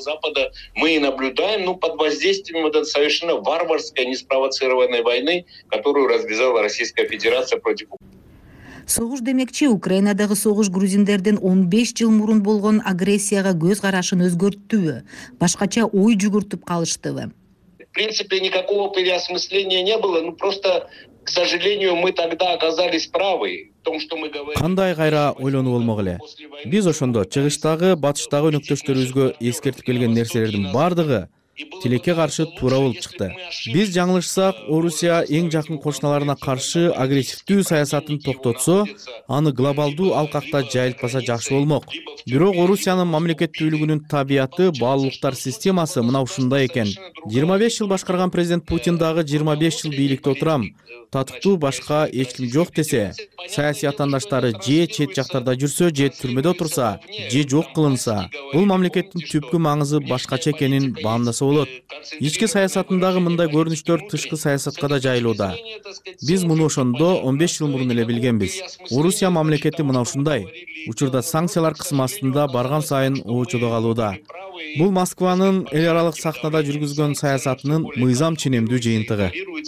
Мы наблюдаем, ну, под воздействием вот этой совершенно варварской, неспровоцированной войны, которую развязала Российская Федерация против Украины. Согуш демекчи, Украинадагы согуш грузиндердин он беш жыл мурун болгон агрессияга көз карашын өзгөрттүбү, башкача ой жүгүртүп калыштыбы? В принципе, никакого переосмысления не было, ну просто, к сожалению, мы тогда оказались правы. Кандай кайра ойлонуп болмок эле. Биз ошондо чыгыштагы, батыштагы өнөктөштөрүбүзгө эскертип келген нерселердин бардыгы тилекке каршы туура болуп чыкты. Биз жаңылышсак, Орусия эң жакын кошуналарына каршы агрессивдүү саясатын токтотсо, аны глобалдуу алкакта жайылтпаса жакшы болмок. Бирок Орусиянын мамлекеттүүлүгүнүн табияты, баалуулуктар системасы мына ушундай экен. жыйырма беш жыл башкарган президент Путин дагы жыйырма беш жыл бийликте отурам, татыктуу башка эч ким жок десе, саясий атаандаштары же чет жактарда жүрсө, же түрмөдө отурса, же жок кылынса, бул мамлекеттин түпкү маңызы башкача экенин баамдаса болот. Ички саясатындагы мындай көрүнүштөр тышкы саясатка да жайылууда. Биз муну ошондо он беш жыл мурун эле билгенбиз. Орусия мамлекети мына ушундай. Учурда санкциялар кысым астында барган сайын оочодо калууда. Бул Москванын эл аралык сахнада жүргүзгөн саясатынын мыйзам ченемдүү жыйынтыгы.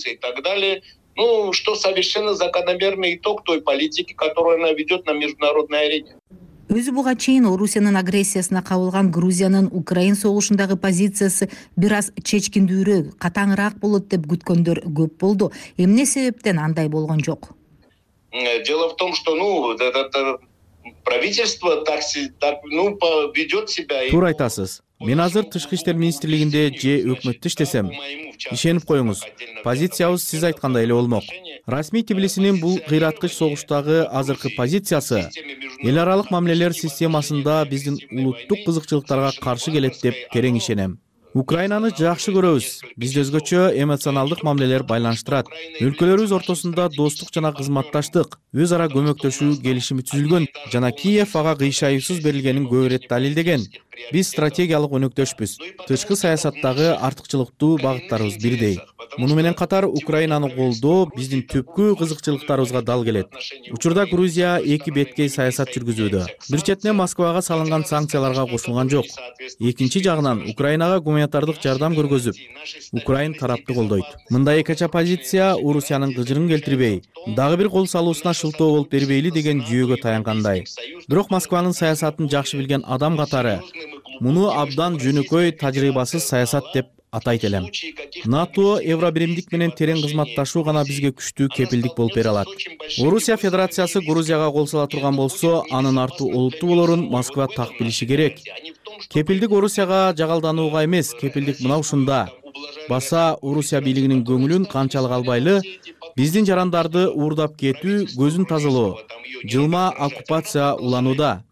Ну, что совершенно закономерный итог той политики, которую она ведет на международной арене. Өзү буга чейин Орусиянын агрессиясына кабылган Грузиянын Украин согушундагы позициясы бир аз чечкиндүүрөөк, катаңыраак болот деп күткөндөр көп болду. Эмне себептен андай болгон жок? Дело в том, что, ну, это правительство так, так, ну, ведет себя. Туура айтасыз. Мен азыр тышкы иштер министрлигинде же өкмөттө иштесем, ишенип коюңуз, позициябыз сиз айткандай эле болмок. Расмий Тбилисинин бул кыйраткыч согуштагы азыркы позициясы эл аралык мамилелер системасында биздин улуттук кызыкчылыктарга каршы келет деп терең ишенем. Украинаны жакшы көрөбүз. Бизди өзгөчө эмоционалдык мамилелер байланыштырат. Өлкөлөрүбүз ортосунда достук жана кызматташтык, өз ара көмөктөшүү келишими түзүлгөн жана Киев ага кыйшайуусуз берилгенин көп ирет далилдеген. Биз стратегиялык өнөктөшпүз. Тышкы саясаттагы артыкчылыктуу багыттарыбыз бирдей. Муну менен катар Украинаны колдоо биздин түпкү кызыкчылыктарыбызга дал келет. Учурда Грузия эки беткей саясат жүргүзүүдө. Бир четинен Москвага салынган санкцияларга кошулган жок. Экинчи жагынан Украинага гуманитардык жардам көргөзүп, Украин тарапты колдойт. Мындай экача позиция Орусиянын кыжырын келтирбей, дагы бир кол салуусуна шылтоо болуп бербейли деген жүйөгө таянгандай. Бирок Москванын саясатын жакшы билген адам катары муну абдан жөнөкөй тажрыйбасыз саясат деп атайт элем. НАТО Евробиримдик менен терең кызматташуу гана бизге күчтүү кепилдик болуп бере алат. Орусия Федерациясы Грузияга кол сала турган болсо, анын арты олуттуу болорун Москва так билиши керек. Кепилдик Орусияга жагалданууга эмес, кепилдик мына ушунда. Баса Орусия бийлигинин көңүлүн канчалык албайлы, биздин жарандарды уурдап кетүү, көзүн тазалоо, жылма оккупация уланууда.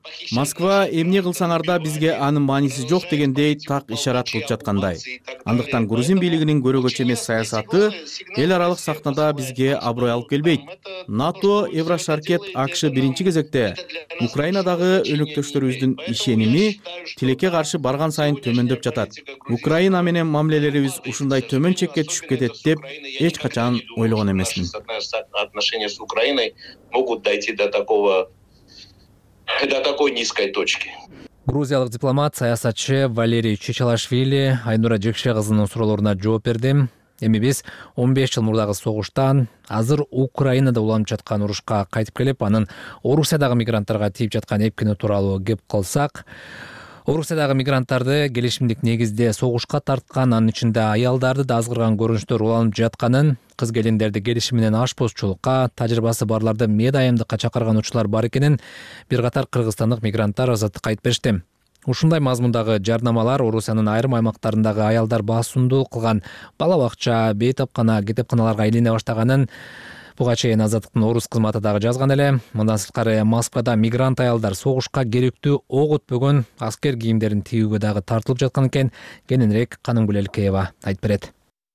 Москва эмне кылсаңар да бизге анын мааниси жок дегендей так ишарат кылып жаткандай. Андыктан грузин бийлигинин көрөгөчө эмес саясаты эл аралык сахнада бизге аброй алып келбейт. НАТО, Еврошаркет, АКШ биринчи кезекте Украинадагы өнөктөштөрүбүздүн ишеними тилекке каршы барган сайын төмөндөп жатат. Украина менен мамилелерибиз ушундай төмөн чекке түшүп кетет деп эч качан ойлогон эмесмин. Отношения с Украиной могут дойти до такого до такой низкой точки. Грузиялык дипломат, саясатчы Валерий Чечалашвили Айнура Жекше кызынын суроолоруна жооп берди. Эми биз он беш жыл мурдагы согуштан азыр Украинада уланып жаткан урушка кайтып келип, анын Орусиядагы мигранттарга тийип жаткан эпкини тууралуу кеп кылсак, Орусиядагы мигранттарды келишимдик негизде согушка тарткан, анын ичинде аялдарды да азгырган көрүнүштөр уланып жатканын, кыз келиндерди келишим менен ашпозчулукка, тажрыйбасы барларды медайымдыкка чакырган учурлар бар экенин бир катар кыргызстандык мигранттар азаттыкка айтып беришти. Ушундай мазмундагы жарнамалар Орусиянын айрым аймактарындагы аялдар басымдуулук кылган бала бакча, бейтапкана, кетепканаларга айлана баштаганын буга чейин Азаттыктын орус кызматы дагы жазган эле. Мындан сырткары Москвада мигрант аялдар согушка керектүү ок өтпөгөн аскер кийимдерин тигүүгө дагы тартылып жаткан экен. Кененирээк Канымгүл Элкеева айтып берет.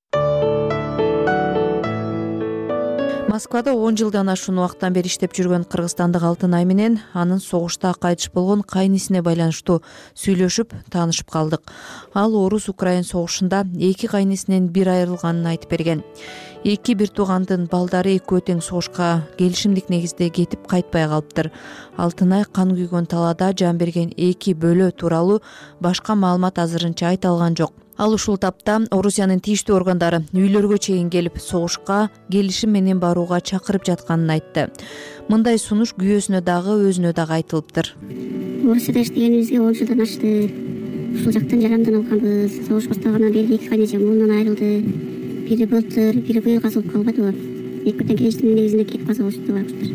Москвада он жылдан ашуун убакыттан бери иштеп жүргөн кыргызстандык Алтынай менен анын согушта кайтыш болгон кайнисине байланыштуу сүйлөшүп, таанышып калдык. Ал Орус-Украин согушунда эки кайнисинен бир айрылганын айтып берген. Эки бир туугандын балдары экөө тең согушка келишимдик негизде кетип кайтпай калыптыр. Алтынай кан күйгөн талаада жан берген эки бөлө тууралуу башка маалымат азырынча айта алган жок. Ал ушул тапта Орусиянын тийиштүү органдары үйлөргө чейин келип согушка келишим менен барууга чакырып жатканын айтты. Мындай сунуш күйөөсүнө дагы өзүнө дагы айтылыптыр. Орусияда иштегенибизге он жылдан ашты. Ушул жактан жарандан алганбыз. Согуш башталгандан бери эки кайнежем молунан айрылды. Бири былтыр, бири быйыл казылып калбадыбы? Экөөтөн келишимдин негизинде кетип каза болушту байкуштар.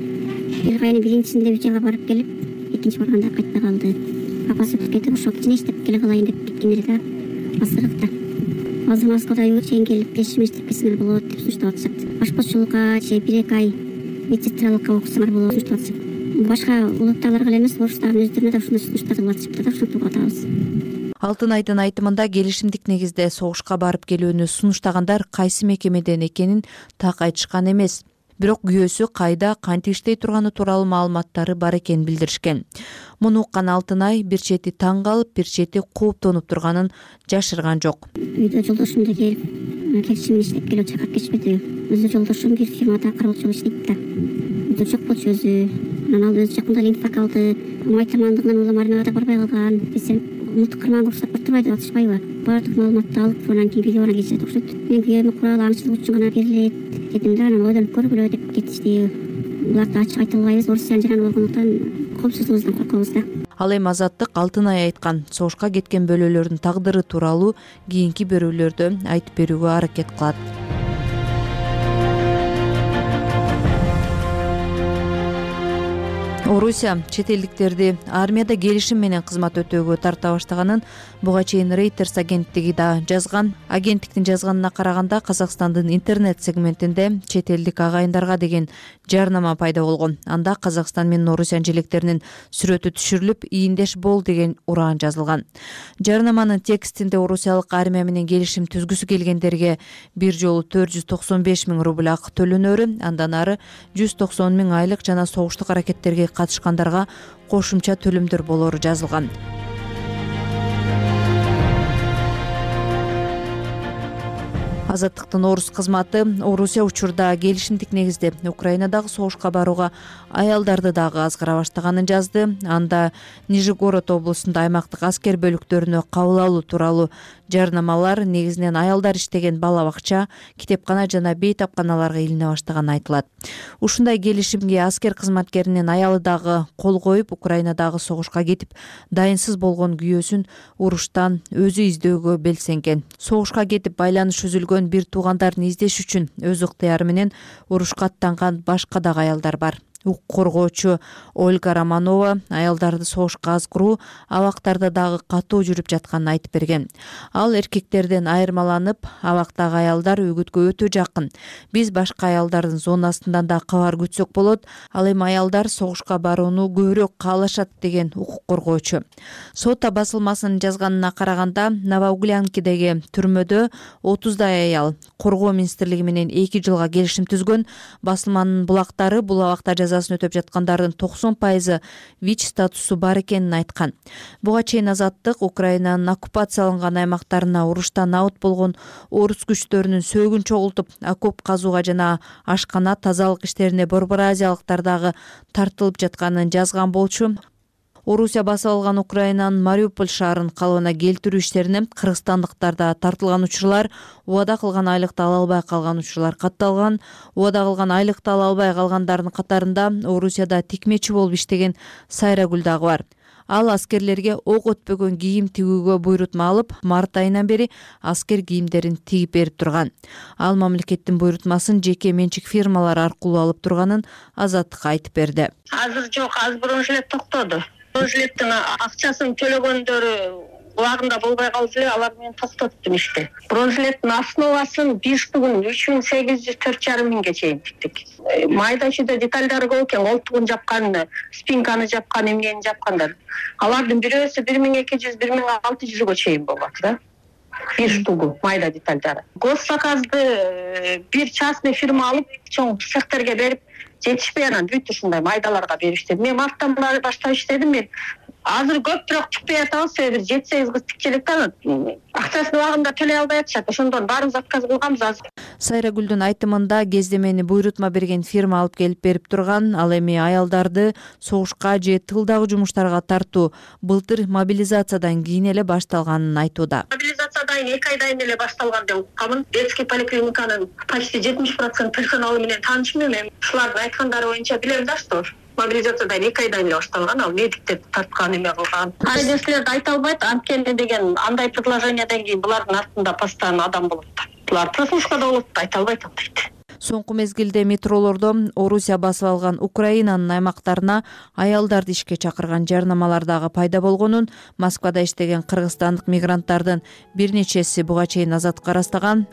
Бир кайны биринчисинде бир жайга барып келип, экинчи барганда кайтпай калды. Апасы кетип ошо кичине иштеп келе калайын деп кеткен эле да. Асырыкта. Азыр Москвада үйгө чейин келип келишим иштеп келсеңер болот деп сунуштап атышат. Башкачылыкка же бир эки ай медсестралыкка окусаңар болот деп сунуштап атышат. Башка улуттагыларга эле эмес, орустардын өздөрүнө да ушундай сунуштарды кылып атышыпты да, ошентип атабыз. Алтынайдын айтымында келишимдик негизде согушка барып келүүнү сунуштагандар кайсы мекемеден экенин так айтышкан эмес. Бирок күйөөсү кайда, кантип иштей турганы тууралуу маалыматтары бар экенин билдиришкен. Муну уккан Алтынай бир чети таң калып, бир чети кооптонуп турганын жашырган жок. Үйдө жолдошум да келип, келишим иштеп келип чакырып кетишпеди. Өзү жолдошум бир фирмада кароолчу болуп иштейт да. Үйдө жок болчу өзү. Анан ал өзү жакында лимфак алды. Майтырмандыгынан улам армияга да барбай калган. Десем, мылтык кырман курсап турбайбы, атышпайбы? Баардык маалыматты алып, анан кийин видеону кетишет окшойт. Мен күйөөмө курал аңчылык үчүн гана берилет дедим да, анан ойдонуп көргүлө деп кетишти. Буларды ачык айта албайбыз, Орусиянын жараны болгондуктан коопсуздугубуздан коркобуз да. Ал эми Азаттык Алтынай айткан согушка кеткен бөлөлөрдүн тагдыры тууралуу кийинки берүүлөрдө айтып берүүгө аракет кылат. Орусия чет элдиктерди армияда келишим менен кызмат өтөөгө тарта баштаганын буга чейин Reuters агенттиги да жазган. Агенттиктин жазганына караганда Казакстандын интернет сегментинде чет элдик агайындарга деген жарнама пайда болгон. Анда Казакстан менен Орусиянын желектеринин сүрөтү түшүрүлүп, ийиндеш бол деген ураан жазылган. Жарнаманын текстинде орусиялык армия менен келишим түзгүсү келгендерге бир жолу төрт жүз токсон беш миң рубль акы төлөнөрү, андан ары жүз токсон миң айлык жана согуштук аракеттерге катышкандарга кошумча төлөмдөр болору жазылган. Азаттыктын орус кызматы Орусия учурда келишимдик негизде Украинадагы согушка барууга аялдарды дагы азгыра баштаганын жазды. Анда Нижегород облусунда аймактык аскер бөлүктөрүнө кабыл алуу тууралуу жарнамалар негизинен аялдар иштеген бала бакча, китепкана жана бейтапканаларга илине баштаганы айтылат. Ушундай келишимге аскер кызматкеринин аялы дагы кол коюп, Украинадагы согушка кетип, дайынсыз болгон күйөөсүн уруштан өзү издөөгө белсенген. Согушка кетип байланыш үзүлгөн бир туугандарын издеш үчүн өз ыктыяры менен урушка аттанган башка дагы аялдар бар. укук коргоочу Ольга Романова аялдарды согушка аз куруу абактарда дагы катуу жүрүп жатканын айтып берген. Ал эркектерден айырмаланып, абактагы аялдар үгүткө өтө жакын. Биз башка аялдардын зонасынан да кабар күтсөк болот. Ал эми аялдар согушка барууну көбүрөөк каалашат деген укук коргоочу. Сота басылмасынын жазганына караганда, Новоуглянкидеги түрмөдө отуздай аял коргоо министрлиги менен эки жылга келишим түзгөн. Басылманын булактары бул абакта жазасын өтөп жаткандардын токсон пайызы ВИЧ статусу бар экенин айткан. Буга чейин Азаттык Украинанын оккупацияланган аймактарына уруштан абут болгон орус күчтөрүнүн сөөгүн чогултуп, окоп казууга жана ашкана тазалык иштерине борбор азиялыктар дагы тартылып жатканын жазган болчу. Орусия басып алган Украинанын Мариуполь шаарын калыбына келтирүү иштерине кыргызстандыктар да тартылган учурлар, убада кылган айлыкты ала албай калган учурлар катталган. Убада кылган айлыкты ала албай калгандардын катарында Орусияда тикмечи болуп иштеген Сайрагүл дагы бар. Ал аскерлерге ок өтпөгөн кийим тигүүгө буйрутма алып, март айынан бери аскер кийимдерин тигип берип турган. Ал мамлекеттин буйрутмасын жеке менчик фирмалар аркылуу алып турганын Азаттыкка айтып берди. Азыр жок, азыр бронжилет токтоду. Бронжилеттин акчасын төлөгөндөрү убагында болбой калды эле, алар менен токтоттум ишти. Бронжилеттин основасын бир штугун үч миң сегиз жүз төрт жарым миңге чейин тиктик. Майда чүйдө детальдары көп экен, колтугун жапкан, спинканы жапкан, эмнени жапкандар. Алардын бирөөсү бир миң эки жүз бир миң алты жүзгө чейин болот да. Бир штугу майда детальдары. Госзаказды бир частный фирма алып, чоң цехтерге берип, жетишпей анан бүт ушундай майдаларга беришти. Мен марттан баштап иштедим, мен азыр көп бирок чыкпай атабыз, себеби жети сегиз кыз тикчелик да, акчасын убагында төлөй албай атышат. Ошондон баарыбыз отказ кылганбыз азыр. Сайрагүлдүн айтымында кездемени буйрутма берген фирма алып келип берип турган. Ал эми аялдарды согушка же тылдагы жумуштарга тартуу былтыр мобилизациядан кийин эле башталганын айтууда. Мобилизациядан эки айдан эле башталган деп укканмын. Детский поликлиниканын почти жетимиш процент персоналы менен таанышмын. Мен ушулардын айткандары боюнча билем да, что мобилизациядан эки айдан эле башталган, ал медиктерди тарткан, эме кылган. Кайдесилерди айта албайт, анткени деген андай предложениядан кийин булардын артында постоянно адам болот. Булар прослушкада болот, айта албайт дейт. Соңку мезгилде метролордо Орусия басып алган Украинанын аймактарына аялдарды ишке чакырган жарнамалар дагы пайда болгонун, Москвада иштеген кыргызстандык мигранттардын бир нечеси буга чейин Азатка ырастаган.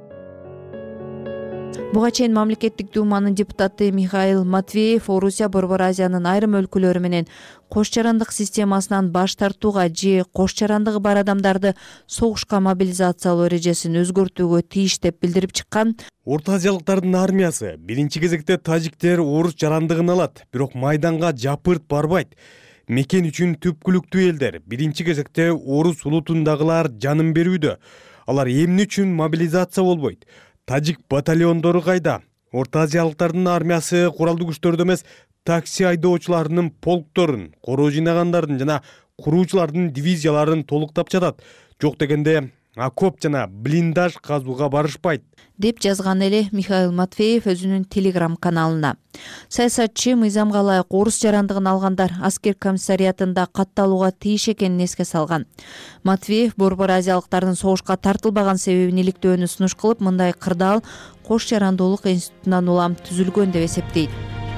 Буга чейин мамлекеттик думанын депутаты Михаил Матвеев Орусия Борбор Азиянын айрым өлкөлөрү менен кош жарандык системасынан баш тартууга же кош жарандыгы бар адамдарды согушка мобилизациялоо эрежесин өзгөртүүгө тийиш деп билдирип чыккан. Орто азиялыктардын армиясы биринчи кезекте тажиктер орус жарандыгын алат, бирок майданга жапырт барбайт. Мекен үчүн түпкүлүктүү элдер биринчи кезекте орус улутундагылар жанын берүүдө. Алар эмне үчүн мобилизация болбойт? Тажик батальондору кайда? Орто азиялыктардын армиясы куралдуу күчтөрдө эмес, такси айдоочуларынын полкторун, короо жыйнагандардын жана куруучулардын дивизияларын толуктап жатат. Жок дегенде окоп жана блиндаж казууга барышпайт, деп жазган эле Михаил Матвеев өзүнүн телеграм каналына. Саясатчы мыйзамга ылайык орус жарандыгын алгандар аскер комиссариятында катталууга тийиш экенин эске салган. Матвеев борбор азиялыктардын согушка тартылбаган себебин иликтөөнү сунуш кылып, мындай кырдаал кош жарандуулук институтунан улам түзүлгөн деп эсептейт.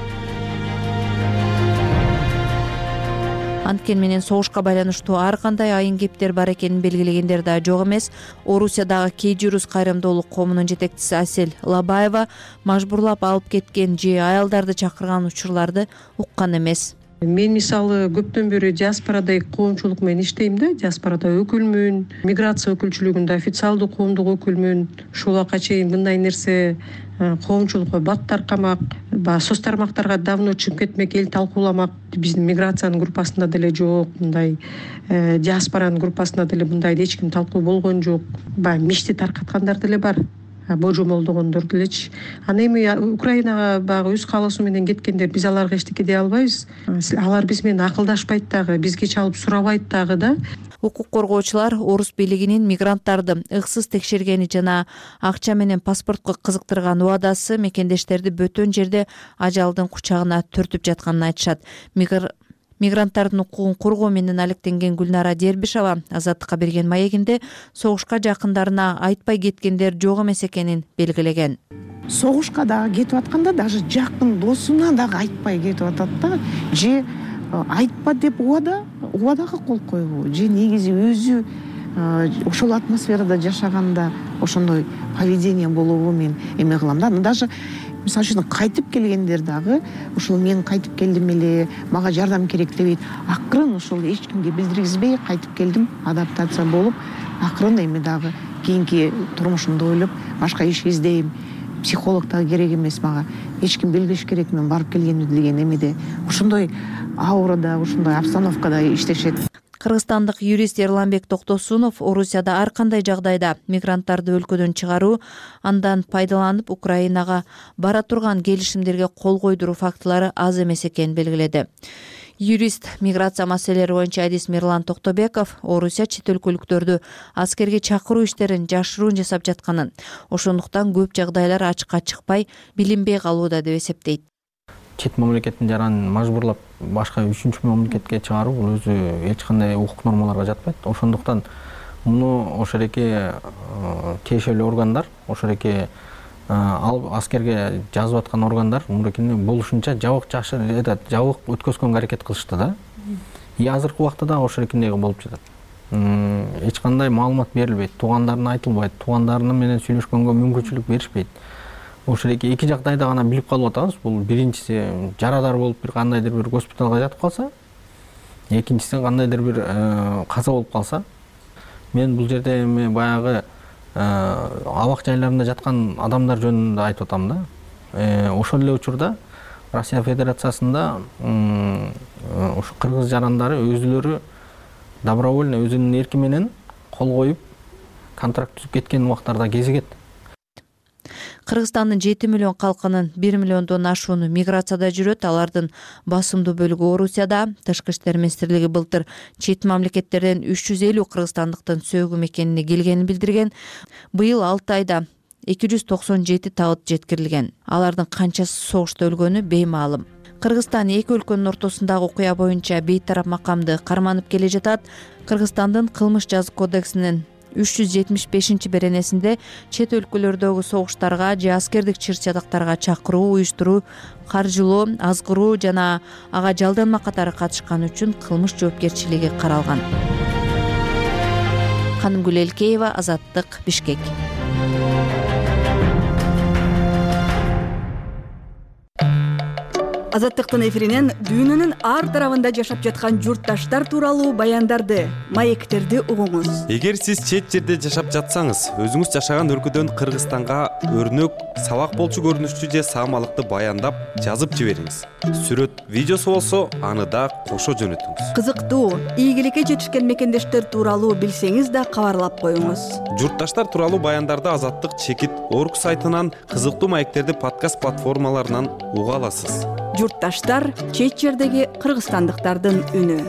Анткени менен согушка байланыштуу ар кандай айын кептер бар экенин белгилегендер да жок эмес. Орусиядагы кей журус кайрымдуулук коомунун жетекчиси Асель Лабаева мажбурлап алып кеткен же аялдарды чакырган учурларды уккан эмес. Мен мисалы көптөн бери диаспорада коомчулук менен иштейм да, диаспорада өкүлмүн, миграция өкүлчүлүгүндө официалдуу коомдук өкүлмүн. Ушул убакка чейин мындай нерсе коомчулукка бат таркамак, баягы соц тармактарга давно чыгып кетмек, эл талкууламак. Биздин миграциянын группасында деле жок, мындай диаспоранын группасында деле мындай эч ким талкуу болгон жок. Баягы мишти таркаткандар деле бар. Божомолдогондор делечи. Аны эми Украинага баягы өз каалоосу менен кеткендер, биз аларга эчтеке дей албайбыз. Алар биз менен акылдашпайт дагы, бизге чалып сурабайт дагы да. Укук коргоочулар орус бийлигинин мигранттарды ыксыз текшергени жана акча менен паспортко кызыктырган убадасы мекендештерди бөтөн жерде ажалдын кучагына төртүп жатканын айтышат. Мигранттардын укугун коргоо менен алектенген Гүлнара Дербишова Азаттыкка берген маегинде согушка жакындарына айтпай кеткендер жок эмес экенин белгилеген. Согушка дагы кетип атканда даже жакын досуна дагы айтпай кетип атат да, же айтпа деп убада убадага кол коюу, же негизи өзү ошол атмосферада жашаганда ошондой поведение болобу мен эме кылам да. Даже мисалы үчүн кайтып келгендер дагы ушул мен кайтып келдим эле, мага жардам керек дебейт. Акырын ушул эч кимге билдиргизбей кайтып келдим, адаптация болуп, акырын эми дагы кийинки турмушумду ойлоп башка иш издейм. Психолог дагы керек эмес мага. Эч ким билбеш керек мен барып келгенимди деген эмеде. Ушундай аурада, ушундай обстановкада иштешет. Кыргызстандык юрист Эрланбек Токтосунов Орусияда ар кандай жагдайда мигранттарды өлкөдөн чыгаруу, андан пайдаланып Украинага бара турган келишимдерге кол койдуруу фактылары аз эмес экенин белгиледи. Юрист миграция маселелери боюнча адис Мирлан Токтобеков Орусия чет өлкөлүктөрдү аскерге чакыруу иштерин жашыруун жасап жатканын, ошондуктан көп жагдайлар ачыкка чыкпай, билинбей калууда деп эсептейт. Чет мамлекеттин жаранын мажбурлап башка үчүнчү мамлекетке чыгаруу бул өзү эч кандай укук нормаларга жатпайт. Ошондуктан муну ошол эки тиешелүү органдар, ошол эки ал аскерге жазып аткан органдар мурекени болушунча жабык жашыр, жабык өткөзгөнгө аракет кылышты да. И азыркы убакта да ошол экендеги болуп жатат. Эч кандай маалымат берилбейт, туугандарына айтылбайт, туугандарына менен сүйлөшкөнгө мүмкүнчүлүк беришпейт. Ошол эки эки жагдайда гана билип калып атабыз. Бул биринчиси жарадар болуп бир кандайдыр бир госпиталга жатып калса, экинчиси кандайдыр бир каза болуп калса. Мен бул жерде эми баягы абак жайларында жаткан адамдар жөнүндө айтып атам да. Ошол эле учурда Россия Федерациясында ошо кыргыз жарандары өзүлөрү добровольно өзүнүн эрки менен кол коюп контракт түзүп кеткен убактарда кезигет. Кыргызстандын жети миллион калкынын бир миллиондон ашууну миграцияда жүрөт. Алардын басымдуу бөлүгү Орусияда. Тышкы иштер министрлиги былтыр чет мамлекеттерден үч жүз элүү кыргызстандыктын сөөгү мекенине келгенин билдирген. Быйыл алты айда эки жүз токсон жети табыт жеткирилген. Алардын канчасы согушта өлгөнү беймаалым. Кыргызстан эки өлкөнүн ортосундагы окуя боюнча бейтарап макамды карманып келе жатат. Кыргызстандын кылмыш жазык кодексинин үч жүз жетимиш бешинчи беренесинде чет өлкөлөрдөгү согуштарга же аскердик чыр-чатактарга чакыруу, уюштуруу, каржылоо, азгыруу жана ага жалданма катары катышкан үчүн кылмыш жоопкерчилиги каралган. Канымгүл Элкеева, Азаттык, Бишкек. Азаттыктын эфиринен дүйнөнүн ар тарабында жашап жаткан журтташтар тууралуу баяндарды, маектерди угуңуз. Эгер сиз чет жерде жашап жатсаңыз, өзүңүз жашаган өлкөдөн Кыргызстанга өрнөк, сабак болчу көрүнүштүү же саамалыкты баяндап жазып жибериңиз. Сүрөт, видеосу болсо, аны да кошо жөнөтүңүз. Кызыктуу, ийгиликке жетишкен мекендештер тууралуу билсеңиз да кабарлап коюңуз. Журтташтар тууралуу баяндарды Азаттык чекит орг сайтынан, кызыктуу маектерди подкаст платформаларынан уга аласыз. Журтташтар чет жердеги кыргызстандыктардын үнү.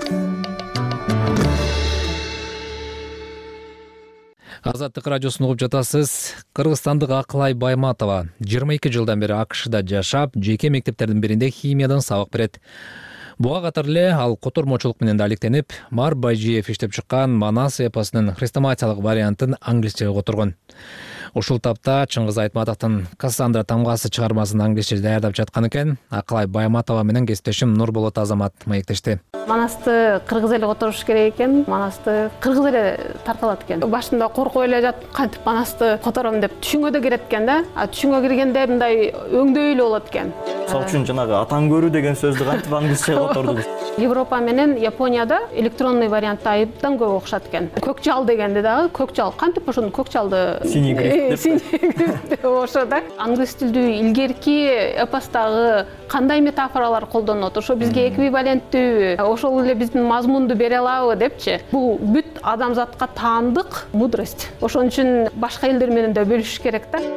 Азаттык радиосун угуп жатасыз. Кыргызстандык Акылай Байматова жыйырма эки жылдан бери АКШда жашап, жеке мектептердин биринде химиядан сабак берет. Буга катар эле ал котормочулук менен да алектенип, Мар Байжиев иштеп чыккан Манас эпосунун хрестоматиялык вариантын англисчеге которгон. Ушул тапта Чыңгыз Айтматовдун Кассандра тамгасы чыгармасын англисче даярдап жаткан экен. Акылай Байматова менен кесиптешим Нурболот Азамат маектешти. Манасты кыргыз эле которуш керек экен, Манасты кыргыз эле тарталат экен. Башында коркуп эле жатып, кантип Манасты котором деп түшүнгө да кирет экен да. А түшүнгө киргенде мындай өңдөй эле болот экен. Мисалы үчүн жанагы атаң көрүү деген сөздү кантип англисче котордуңуз? Европа менен Японияда электронный вариантта айыптан көп окшот экен. Көк жал дегенде дагы көк жал кантип ошону көк жалды синий деп ошо да. Англис тилдүү илгерки эпостагы кандай метафоралар колдонот, ошо бизге эквиваленттүү, ошол эле биздин мазмунду бере алабы депчи. Бул бүт адамзатка таандык мудрость. Ошон үчүн башка элдер менен да бөлүшүш керек да.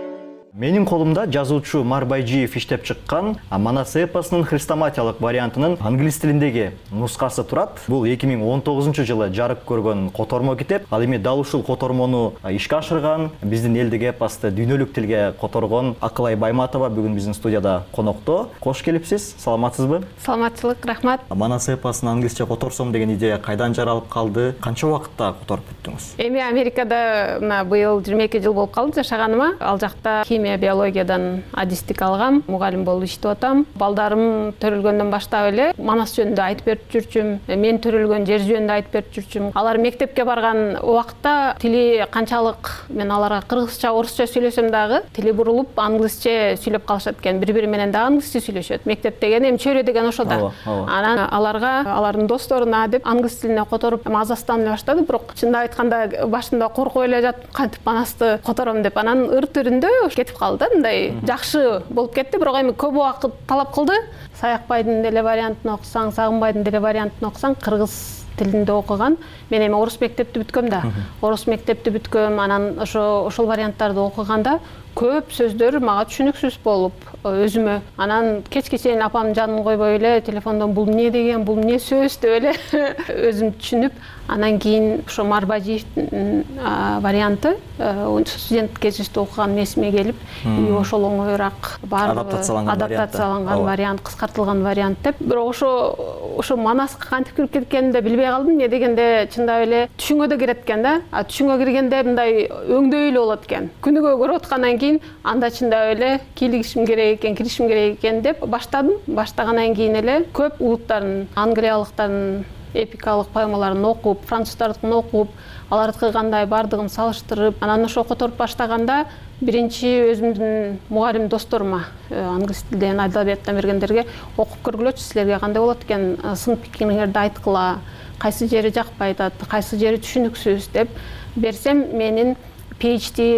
Менин колумда жазуучу Марбайжиев иштеп чыккан Манас эпосунун хрестоматиялык вариантынын англис тилиндеги нускасы турат. Бул эки миң он тогузунчу жылы жарык көргөн котормо китеп. Ал эми дал ушул котормону ишке ашырган, биздин элдик эпосты дүйнөлүк тилге которгон Акылай Байматова бүгүн биздин студияда конокто. Кош келипсиз. Саламатсызбы? Саламатчылык, рахмат. Манас эпосун англисче которсом деген идея кайдан жаралып калды? Канча убакытта которуп бүттүңүз? Эми Америкада мына быйыл жыйырма эки жыл болуп калды жашаганыма. Ал жакта химия, биологиядан адистик алгам, мугалим болуп иштеп атам. Балдарым төрөлгөндөн баштап эле Манас жөнүндө айтып берип жүрчүм. Мен төрөлгөн жер жөнүндө айтып берип жүрчүм. Алар мектепке барган убакта тили канчалык мен аларга кыргызча, орусча сүйлөсөм дагы тили бурулуп англисче сүйлөп калышат экен. Бири-бири менен дагы англисче сүйлөшөт. Мектеп деген эми чөйрө деген ошол да. Анан аларга, алардын досторуна деп англис тилине которуп азастанып баштады. Бирок чындап айтканда башында коркуп эле жаттым, кантип Манасты котором деп. Анан ыр түрүндө кетип калды. Мындай жакшы болуп кетти, бирок эми көп убакыт талап кылды. Саякбайдын деле вариантын окусаң, Сагынбайдын деле вариантын окусаң, кыргыз тилинде окуган. Мен эми орус мектепти бүткөм да. Орус мектепти бүткөм, анан ошо ошол варианттарды окуганда көп сөздөр мага түшүнүксүз болуп өзүмө. Анан кечке чейин апам жанын койбой эле телефондон бул эмне деген, бул эмне сөз деп эле өзүм түшүнүп, анан кийин ошо Марбайжиевдин варианты студент кезибизде окуган эсиме келип, ошол оңоюраак адаптацияланган вариант, кыскартылган вариант деп. Бирок ошо ошо Манаска кантип кирип кеткенимди да билбей калдым. Эмне дегенде чындап эле түшүңгө да кирет экен да. А түшүңгө киргенде мындай өңдөй эле болот экен. Күнүгө көрүп аткандан кийин анда чындап эле кийлигишим керек экен, киришим керек экен деп баштадым. Баштагандан кийин эле көп улуттардын, англиялыктардын эпикалык поэмаларын окуп, француздардыкын окуп, алардыкы кандай бардыгын салыштырып, анан ошо которуп баштаганда биринчи өзүмдүн мугалим досторума, англис тилден, адабияттан бергендерге окуп көргүлөчү, силерге кандай болот экен, сын пикириңерди айткыла, кайсы жери жакпай атат, кайсы жери түшүнүксүз деп берсем, менин пи эйч ди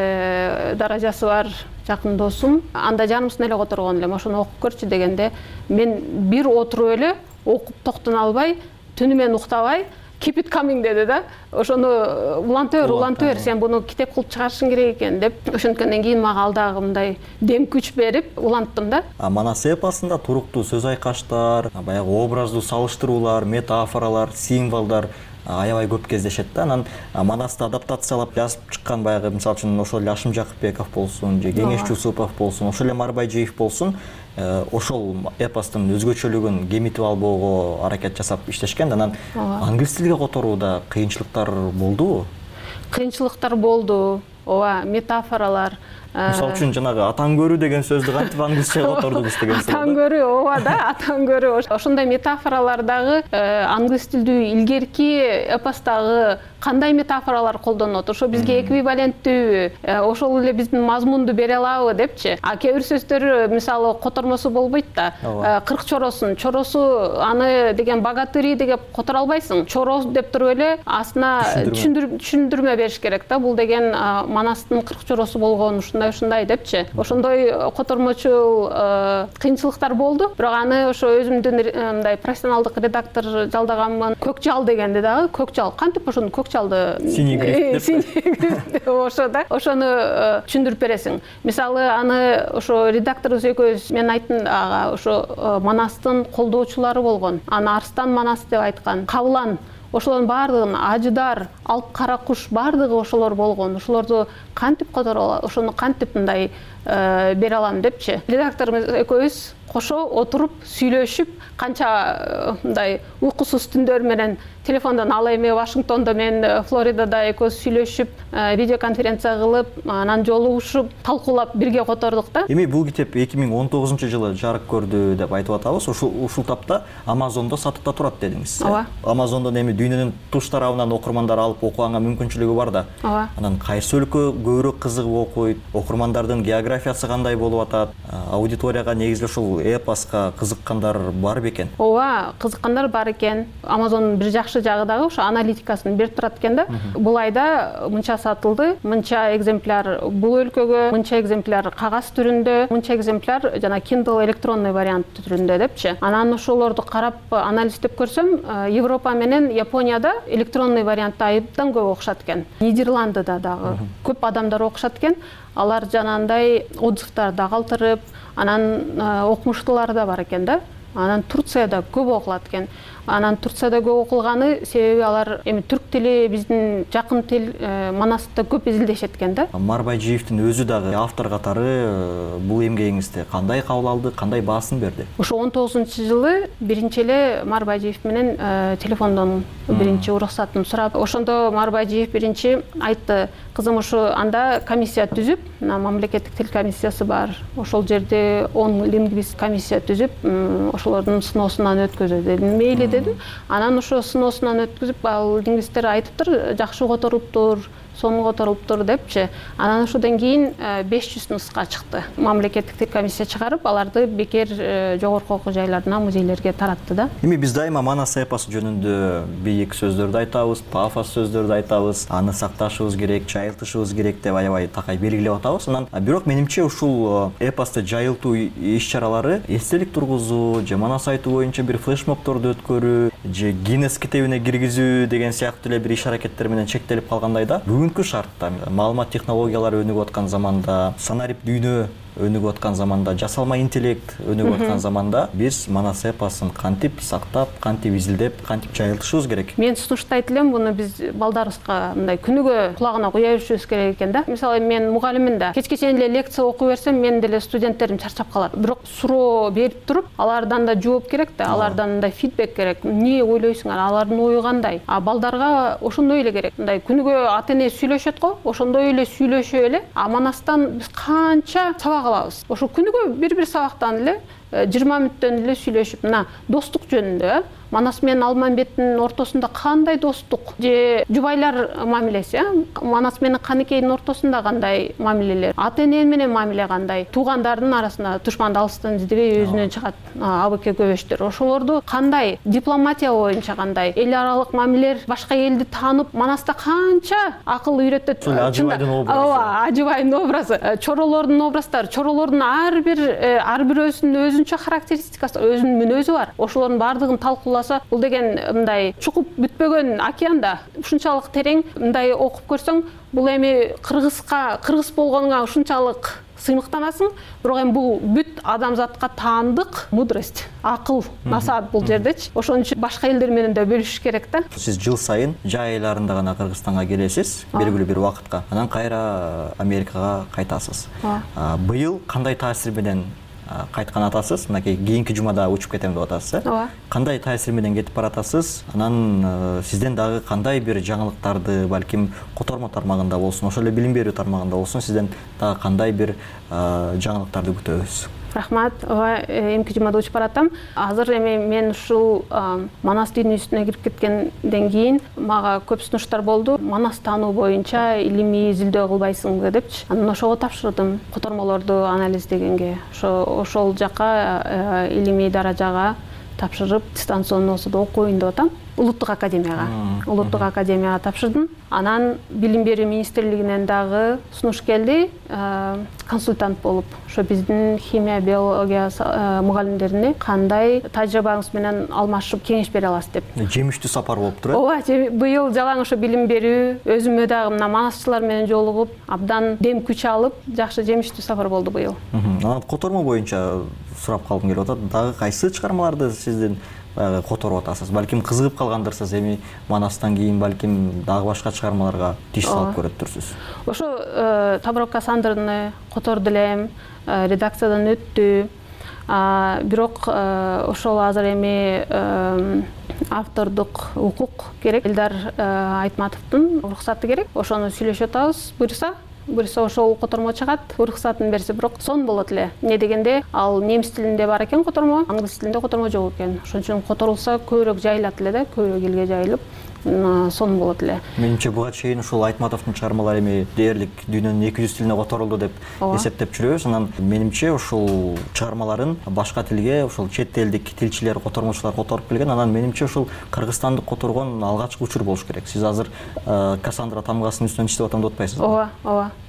даражасы бар жакын досум анда жанымсын эле которгон элем, ошону окуп көрчү дегенде, мен бир отуруп эле окуп токтоно албай, түнү менен уктабай, keep it coming деди да. Ошону улантыр, улантыр, сен буну китеп кылып чыгарышың керек экен деп. Ошонткөндөн кийин мага ал дагы мындай дем күч берип уланттым да. Манас эпосунда туруктуу сөз айкаштар, баягы образдуу салыштыруулар, метафоралар, символдор аябай көп кездешет да. Анан Манасты адаптациялап жазып чыккан баягы мисалы үчүн ошол эле Ашым Жакыпбеков болсун, же Кеңеш Жусупов болсун, ошол эле Марбайжиев болсун, ошол эпостун өзгөчөлүгүн кемитип албоого аракет жасап иштешкен. Анан англис тилге которууда кыйынчылыктар болдубу? Кыйынчылыктар болду. Ооба, метафоралар. Мисалы үчүн жанагы атаң көрүү деген сөздү кантип англисче котордуңуз деген сөз. Атаң көрүү, ооба да, атаң көрүү. Ошондой метафоралар дагы англис тилдүү илгерки эпостагы кандай метафоралар колдонот? Ошо бизге эквиваленттүү, ошол эле биздин мазмунду бере алабы депчи. А кээ бир сөздөр мисалы котормосу болбойт да. Кырк чоросун, чоросу аны деген богатыри деп которо албайсың. Чорос деп туруп эле астына түшүндүрмө бериш керек да. Бул деген Манастын кырк чоросу болгон ушундай ушундай депчи. Ошондой котормочул кыйынчылыктар болду. Бирок аны ошо өзүмдүн мындай профессионалдык редактор жалдаганмын. Көкжал дегенде дагы көкжал кантип ошону көкжалды синий гриф ошо да. Ошону түшүндүрүп бересиң. Мисалы аны ошо редакторубуз экөөбүз мен айттым ага ошо Манастын колдоочулары болгон. Аны Арстан Манас деп айткан. Кабылан ошолордун баардыгын Ажыдар, Алп кара куш баардыгы ошолор болгон. Ошолорду кантип которо, ошону кантип мындай бере алам депчи. Редакторубуз экөөбүз кошо отуруп сүйлөшүп, канча мындай уйкусуз түндөр менен телефондон ал эми Вашингтондо мен Флоридада экөөбүз сүйлөшүп, видеоконференция кылып, анан жолугушуп, талкуулап бирге котордук да. Эми бул китеп эки миң он тогузунчу жылы жарык көрдү деп айтып атабыз. Ушул ушул тапта Amazon'до сатыкта турат дедиңиз. Ооба. Amazon'дон эми дүйнөнүн туш тарабынан окурмандар алып окуганга мүмкүнчүлүгү бар да. Ооба. Анан кайсы өлкө көбүрөөк кызыгып окуйт, окурмандардын географиясы кандай болуп атат, аудиторияга негизи ушул эпоска кызыккандар бар бекен? Ооба, кызыккандар бар экен. Amazon'дун бир жакшы жагы дагы ошо аналитикасын берип турат экен да. Бул айда мынча сатылды, мынча экземпляр бул өлкөгө, мынча экземпляр кагаз түрүндө, мынча экземпляр жана Kindle электронный вариант түрүндө депчи. Анан ошолорду карап анализдеп көрсөм, Европа менен Японияда электронный вариантта айдан көп окушат экен. Нидерландыда дагы көп адамдар окушат экен. алар жанагындай отзывдар да калтырып, анан окумуштуулар да бар экен да. Анан Турцияда көп окулат экен. Анан Турцияда көп окулганы себеби алар эми түрк тили биздин жакын тил Манасты көп изилдешет экен да. Марбайжиевдин өзү дагы автор катары бул эмгегиңизде кандай кабыл алды, кандай баасын берди? Ошо он тогузунчу жылы биринчи эле Марбайжиев менен телефондон биринчи уруксатын сурап, ошондо Марбайжиев биринчи айтты: "Кызым, ошо анда комиссия түзүп, мамлекеттик тил комиссиясы бар. Ошол жерде он лингвист комиссия түзүп, ошолордун сыноосунан өткөзөт" дедим. Мейли дедим. Анан ошо сыноосунан өткөзүп, ал лингвисттер айтыптыр, жакшы которуптур, сонун которулуптур депчи. Анан ошодон кийин беш жүз нуска чыкты. Мамлекеттик тил комиссия чыгарып, аларды бекер жогорку окуу жайларына, музейлерге таратты да. Эми биз дайыма Манас эпосу жөнүндө бийик сөздөрдү айтабыз, пафос сөздөрдү айтабыз, аны сакташыбыз керек, жайылтышыбыз керек деп аябай такай белгилеп атабыз. Анан бирок менимче ушул эпосты жайылтуу иш-чаралары эстелик тургузуу, же Манас айтуу боюнча бир флешмобторду өткөрүү, же Гиннес китебине киргизүү деген сыяктуу эле бир иш-аракеттер менен чектелип калгандай да. Бүгүнкү шартта маалымат технологиялары өнүгүп аткан заманда, санарип дүйнө өнүгүп аткан заманда, жасалма интеллект өнүгүп аткан заманда биз Манас эпосун кантип сактап, кантип изилдеп, кантип жайылтышыбыз керек? Мен сунуштайт элем, буну биз балдарыбызга мындай күнүгө кулагына куя беришибиз керек экен да. Мисалы мен мугалиммин да. Кечке чейин эле лекция окуй берсем, менин деле студенттерим чарчап калат. Бирок суроо берип туруп, алардан да жооп керек да, алардан мындай фидбек керек. Эмне ойлойсуңар, алардын ою кандай? А балдарга ошондой эле керек. Мындай күнүгө ата-эне сүйлөшөт го, ошондой эле сүйлөшө эле. А Манастан биз канча сабак алабыз. Ошо күнүгө бир-бир сабактан эле жыйырма мүнөттөн эле сүйлөшүп, мына достук жөнүндө, Манас менен Алмамбеттин ортосунда кандай достук, же жубайлар мамилеси, Манас менен Каныкейдин ортосунда кандай мамилелер, ата-эне менен мамиле кандай, туугандардын арасында душманды алыстан издебей өзүнөн чыгат абыке көбөштөр, ошолорду кандай, дипломатия боюнча кандай, эл аралык мамилелер, башка элди таанып, Манаста канча акыл үйрөтөт. Ажыбайдын образы. Ооба, Ажыбайдын образы, чоролордун образдары, чоролордун ар бир ар бирөөсүнүн өзүнчө характеристикасы, өзүнүн мүнөзү бар. Ошолордун баардыгын талкууласа, бул деген мындай чукуп бүтпөгөн океанда, ушунчалык терең, мындай окуп көрсөң, бул эми кыргызга, кыргыз болгонуңа ушунчалык сыймыктанасың, бирок эми бул бүт адамзатка таандык мудрость, акыл, насаат бул жердечи. Ошон үчүн башка элдер менен да бөлүшүш керек да. Сиз жыл сайын жай айларында гана Кыргызстанга келесиз, белгилүү бир убакытка. Анан кайра Америкага кайтасыз. Быйыл кандай таасир менен кайткан атасыз? Мынакей кийинки жумада учуп кетем деп атасыз, э? Кандай таасир менен кетип баратасыз? Анан сизден дагы кандай бир жаңылыктарды, балким котормо тармагында болсун, ошол эле билим берүү тармагында болсун, сизден дагы кандай бир жаңылыктарды күтөбүз? Рахмат. Ооба, эмки жумада учуп баратам. Азыр эми мен ушул Манас дүйнөсүнө кирип кеткенден кийин мага көп сунуштар болду. Манас таануу боюнча илимий изилдөө кылбайсыңбы депчи. Анан ошого тапшырдым, котормолорду анализдегенге. Ошо ошол жака илимий даражага тапшырып, дистанционный осуда окуйын деп атам. Улуттук академияга. Улуттук академияга тапшырдым. Анан билим берүү министрлигинен дагы сунуш келди, консультант болуп, ошо биздин химия, биология мугалимдерине кандай тажрыйбаңыз менен алмашып кеңеш бере аласыз деп. Жемиштүү сапар болуптур, э? Ооба, быйыл жалаң ошо билим берүү, өзүмө дагы мына манасчылар менен жолугуп, абдан дем күч алып, жакшы жемиштүү сапар болду быйыл. Анан котормо боюнча сурап калгым келип атат. Дагы кайсы чыгармаларды сиздин баягы которуп атасыз? Балким кызыгып калгандырсыз, эми Манастан кийин балким дагы башка чыгармаларга тиш салып көрөттүрсүз. Ошо Таброк Кассандраны которду элем, редакциядан өттү. Бирок ошол азыр эми автордук укук керек. Элдар Айтматовдун уруксаты керек. Ошону сүйлөшүп атабыз, буйрса. Буйрса ошол котормо чыгат, уруксатын берсе, бирок сон болот эле. Эмне дегенде, ал немис тилинде бар экен котормо, англис тилинде котормо жок экен. Ошон үчүн которулса көбүрөөк жайылат эле да, көбүрөөк элге жайылып, сон болот эле. Менимче буга чейин ушул Айтматовдун чыгармалары эми дээрлик дүйнөнүн эки жүз тилине которулду деп эсептеп жүрөбүз. Анан менимче ушул чыгармаларын башка тилге ушул чет элдик тилчилер, котормочулар которуп келген. Анан менимче ушул кыргызстанды которгон алгачкы учур болуш керек. Сиз азыр Кассандра тамгасынын үстүнөн иштеп атам деп атпайсызбы? Ооба, ооба.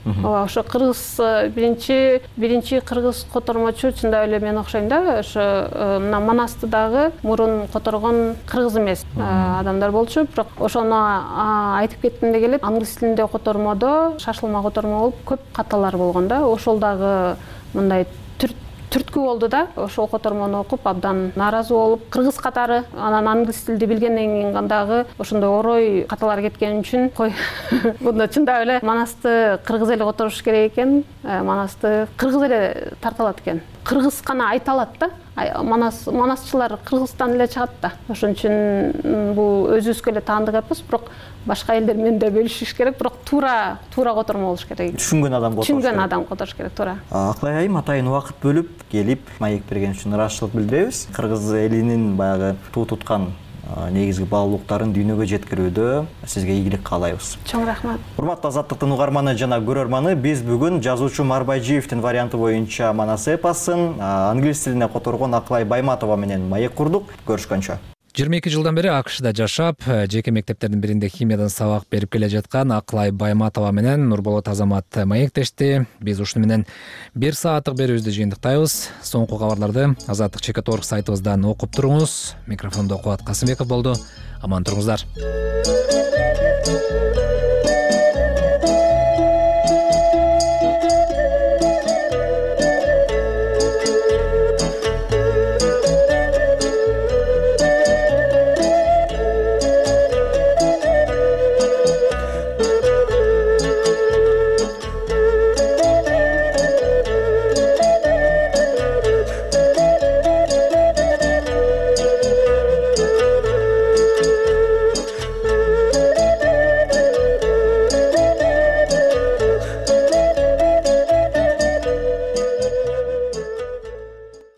ооба ошо кыргыз биринчи биринчи кыргыз котормочу чындап эле мен окшойм да. Ошо мына Манасты дагы мурун которгон кыргыз эмес адамдар болчу, бирок ошону айтып кетким де келет. Англис тилинде котормодо шашылма котормо болуп көп каталар болгон да. Ошол дагы мындай түрткү болду да. Ошол котормону окуп абдан нааразы болуп, кыргыз катары анан англис тилди билгенден кийин дагы ошондой орой каталар кеткен үчүн кой мында чындап эле Манасты кыргыз эле которуш керек экен, Манасты кыргыз эле тарталат экен. Кыргыз гана айта алат да. Манас манасчылар Кыргызстан эле чыгат да. Ошон үчүн бул өзүбүзгө эле таандык эпос, бирок башка элдер менен да бөлүшүш керек, бирок туура туура котормо болуш керек. Түшүнгөн адам которуш керек. Түшүнгөн адам которуш керек, туура. Аклай айым, атайын убакыт бөлүп келип маек берген үчүн ыраазычылык билдиребиз. Кыргыз элинин баягы туу туткан негизги баалуулуктарын дүйнөгө жеткирүүдө сизге ийгилик каалайбыз. Чоң рахмат. Урматтуу Азаттыктын угарманы жана көрөрманы, биз бүгүн жазуучу Марбайжиевдин варианты боюнча Манас эпосын англис тилине которгон Аклай Байматова менен маек курдук. Көрүшкөнчө. жыйырма эки жылдан бери АКШда жашап, жеке мектептердин биринде химиядан сабак берип келе жаткан Аклай Байматова менен Нурболот Азамат маектешти. Биз ушуну менен бир сааттык берүүбүздү жыйынтыктайбыз. Соңку кабарларды Азаттык чекит точка орг сайтыбыздан окуп туруңуз. Микрофондо Кубат Касымбеков болду. Аман туруңуздар.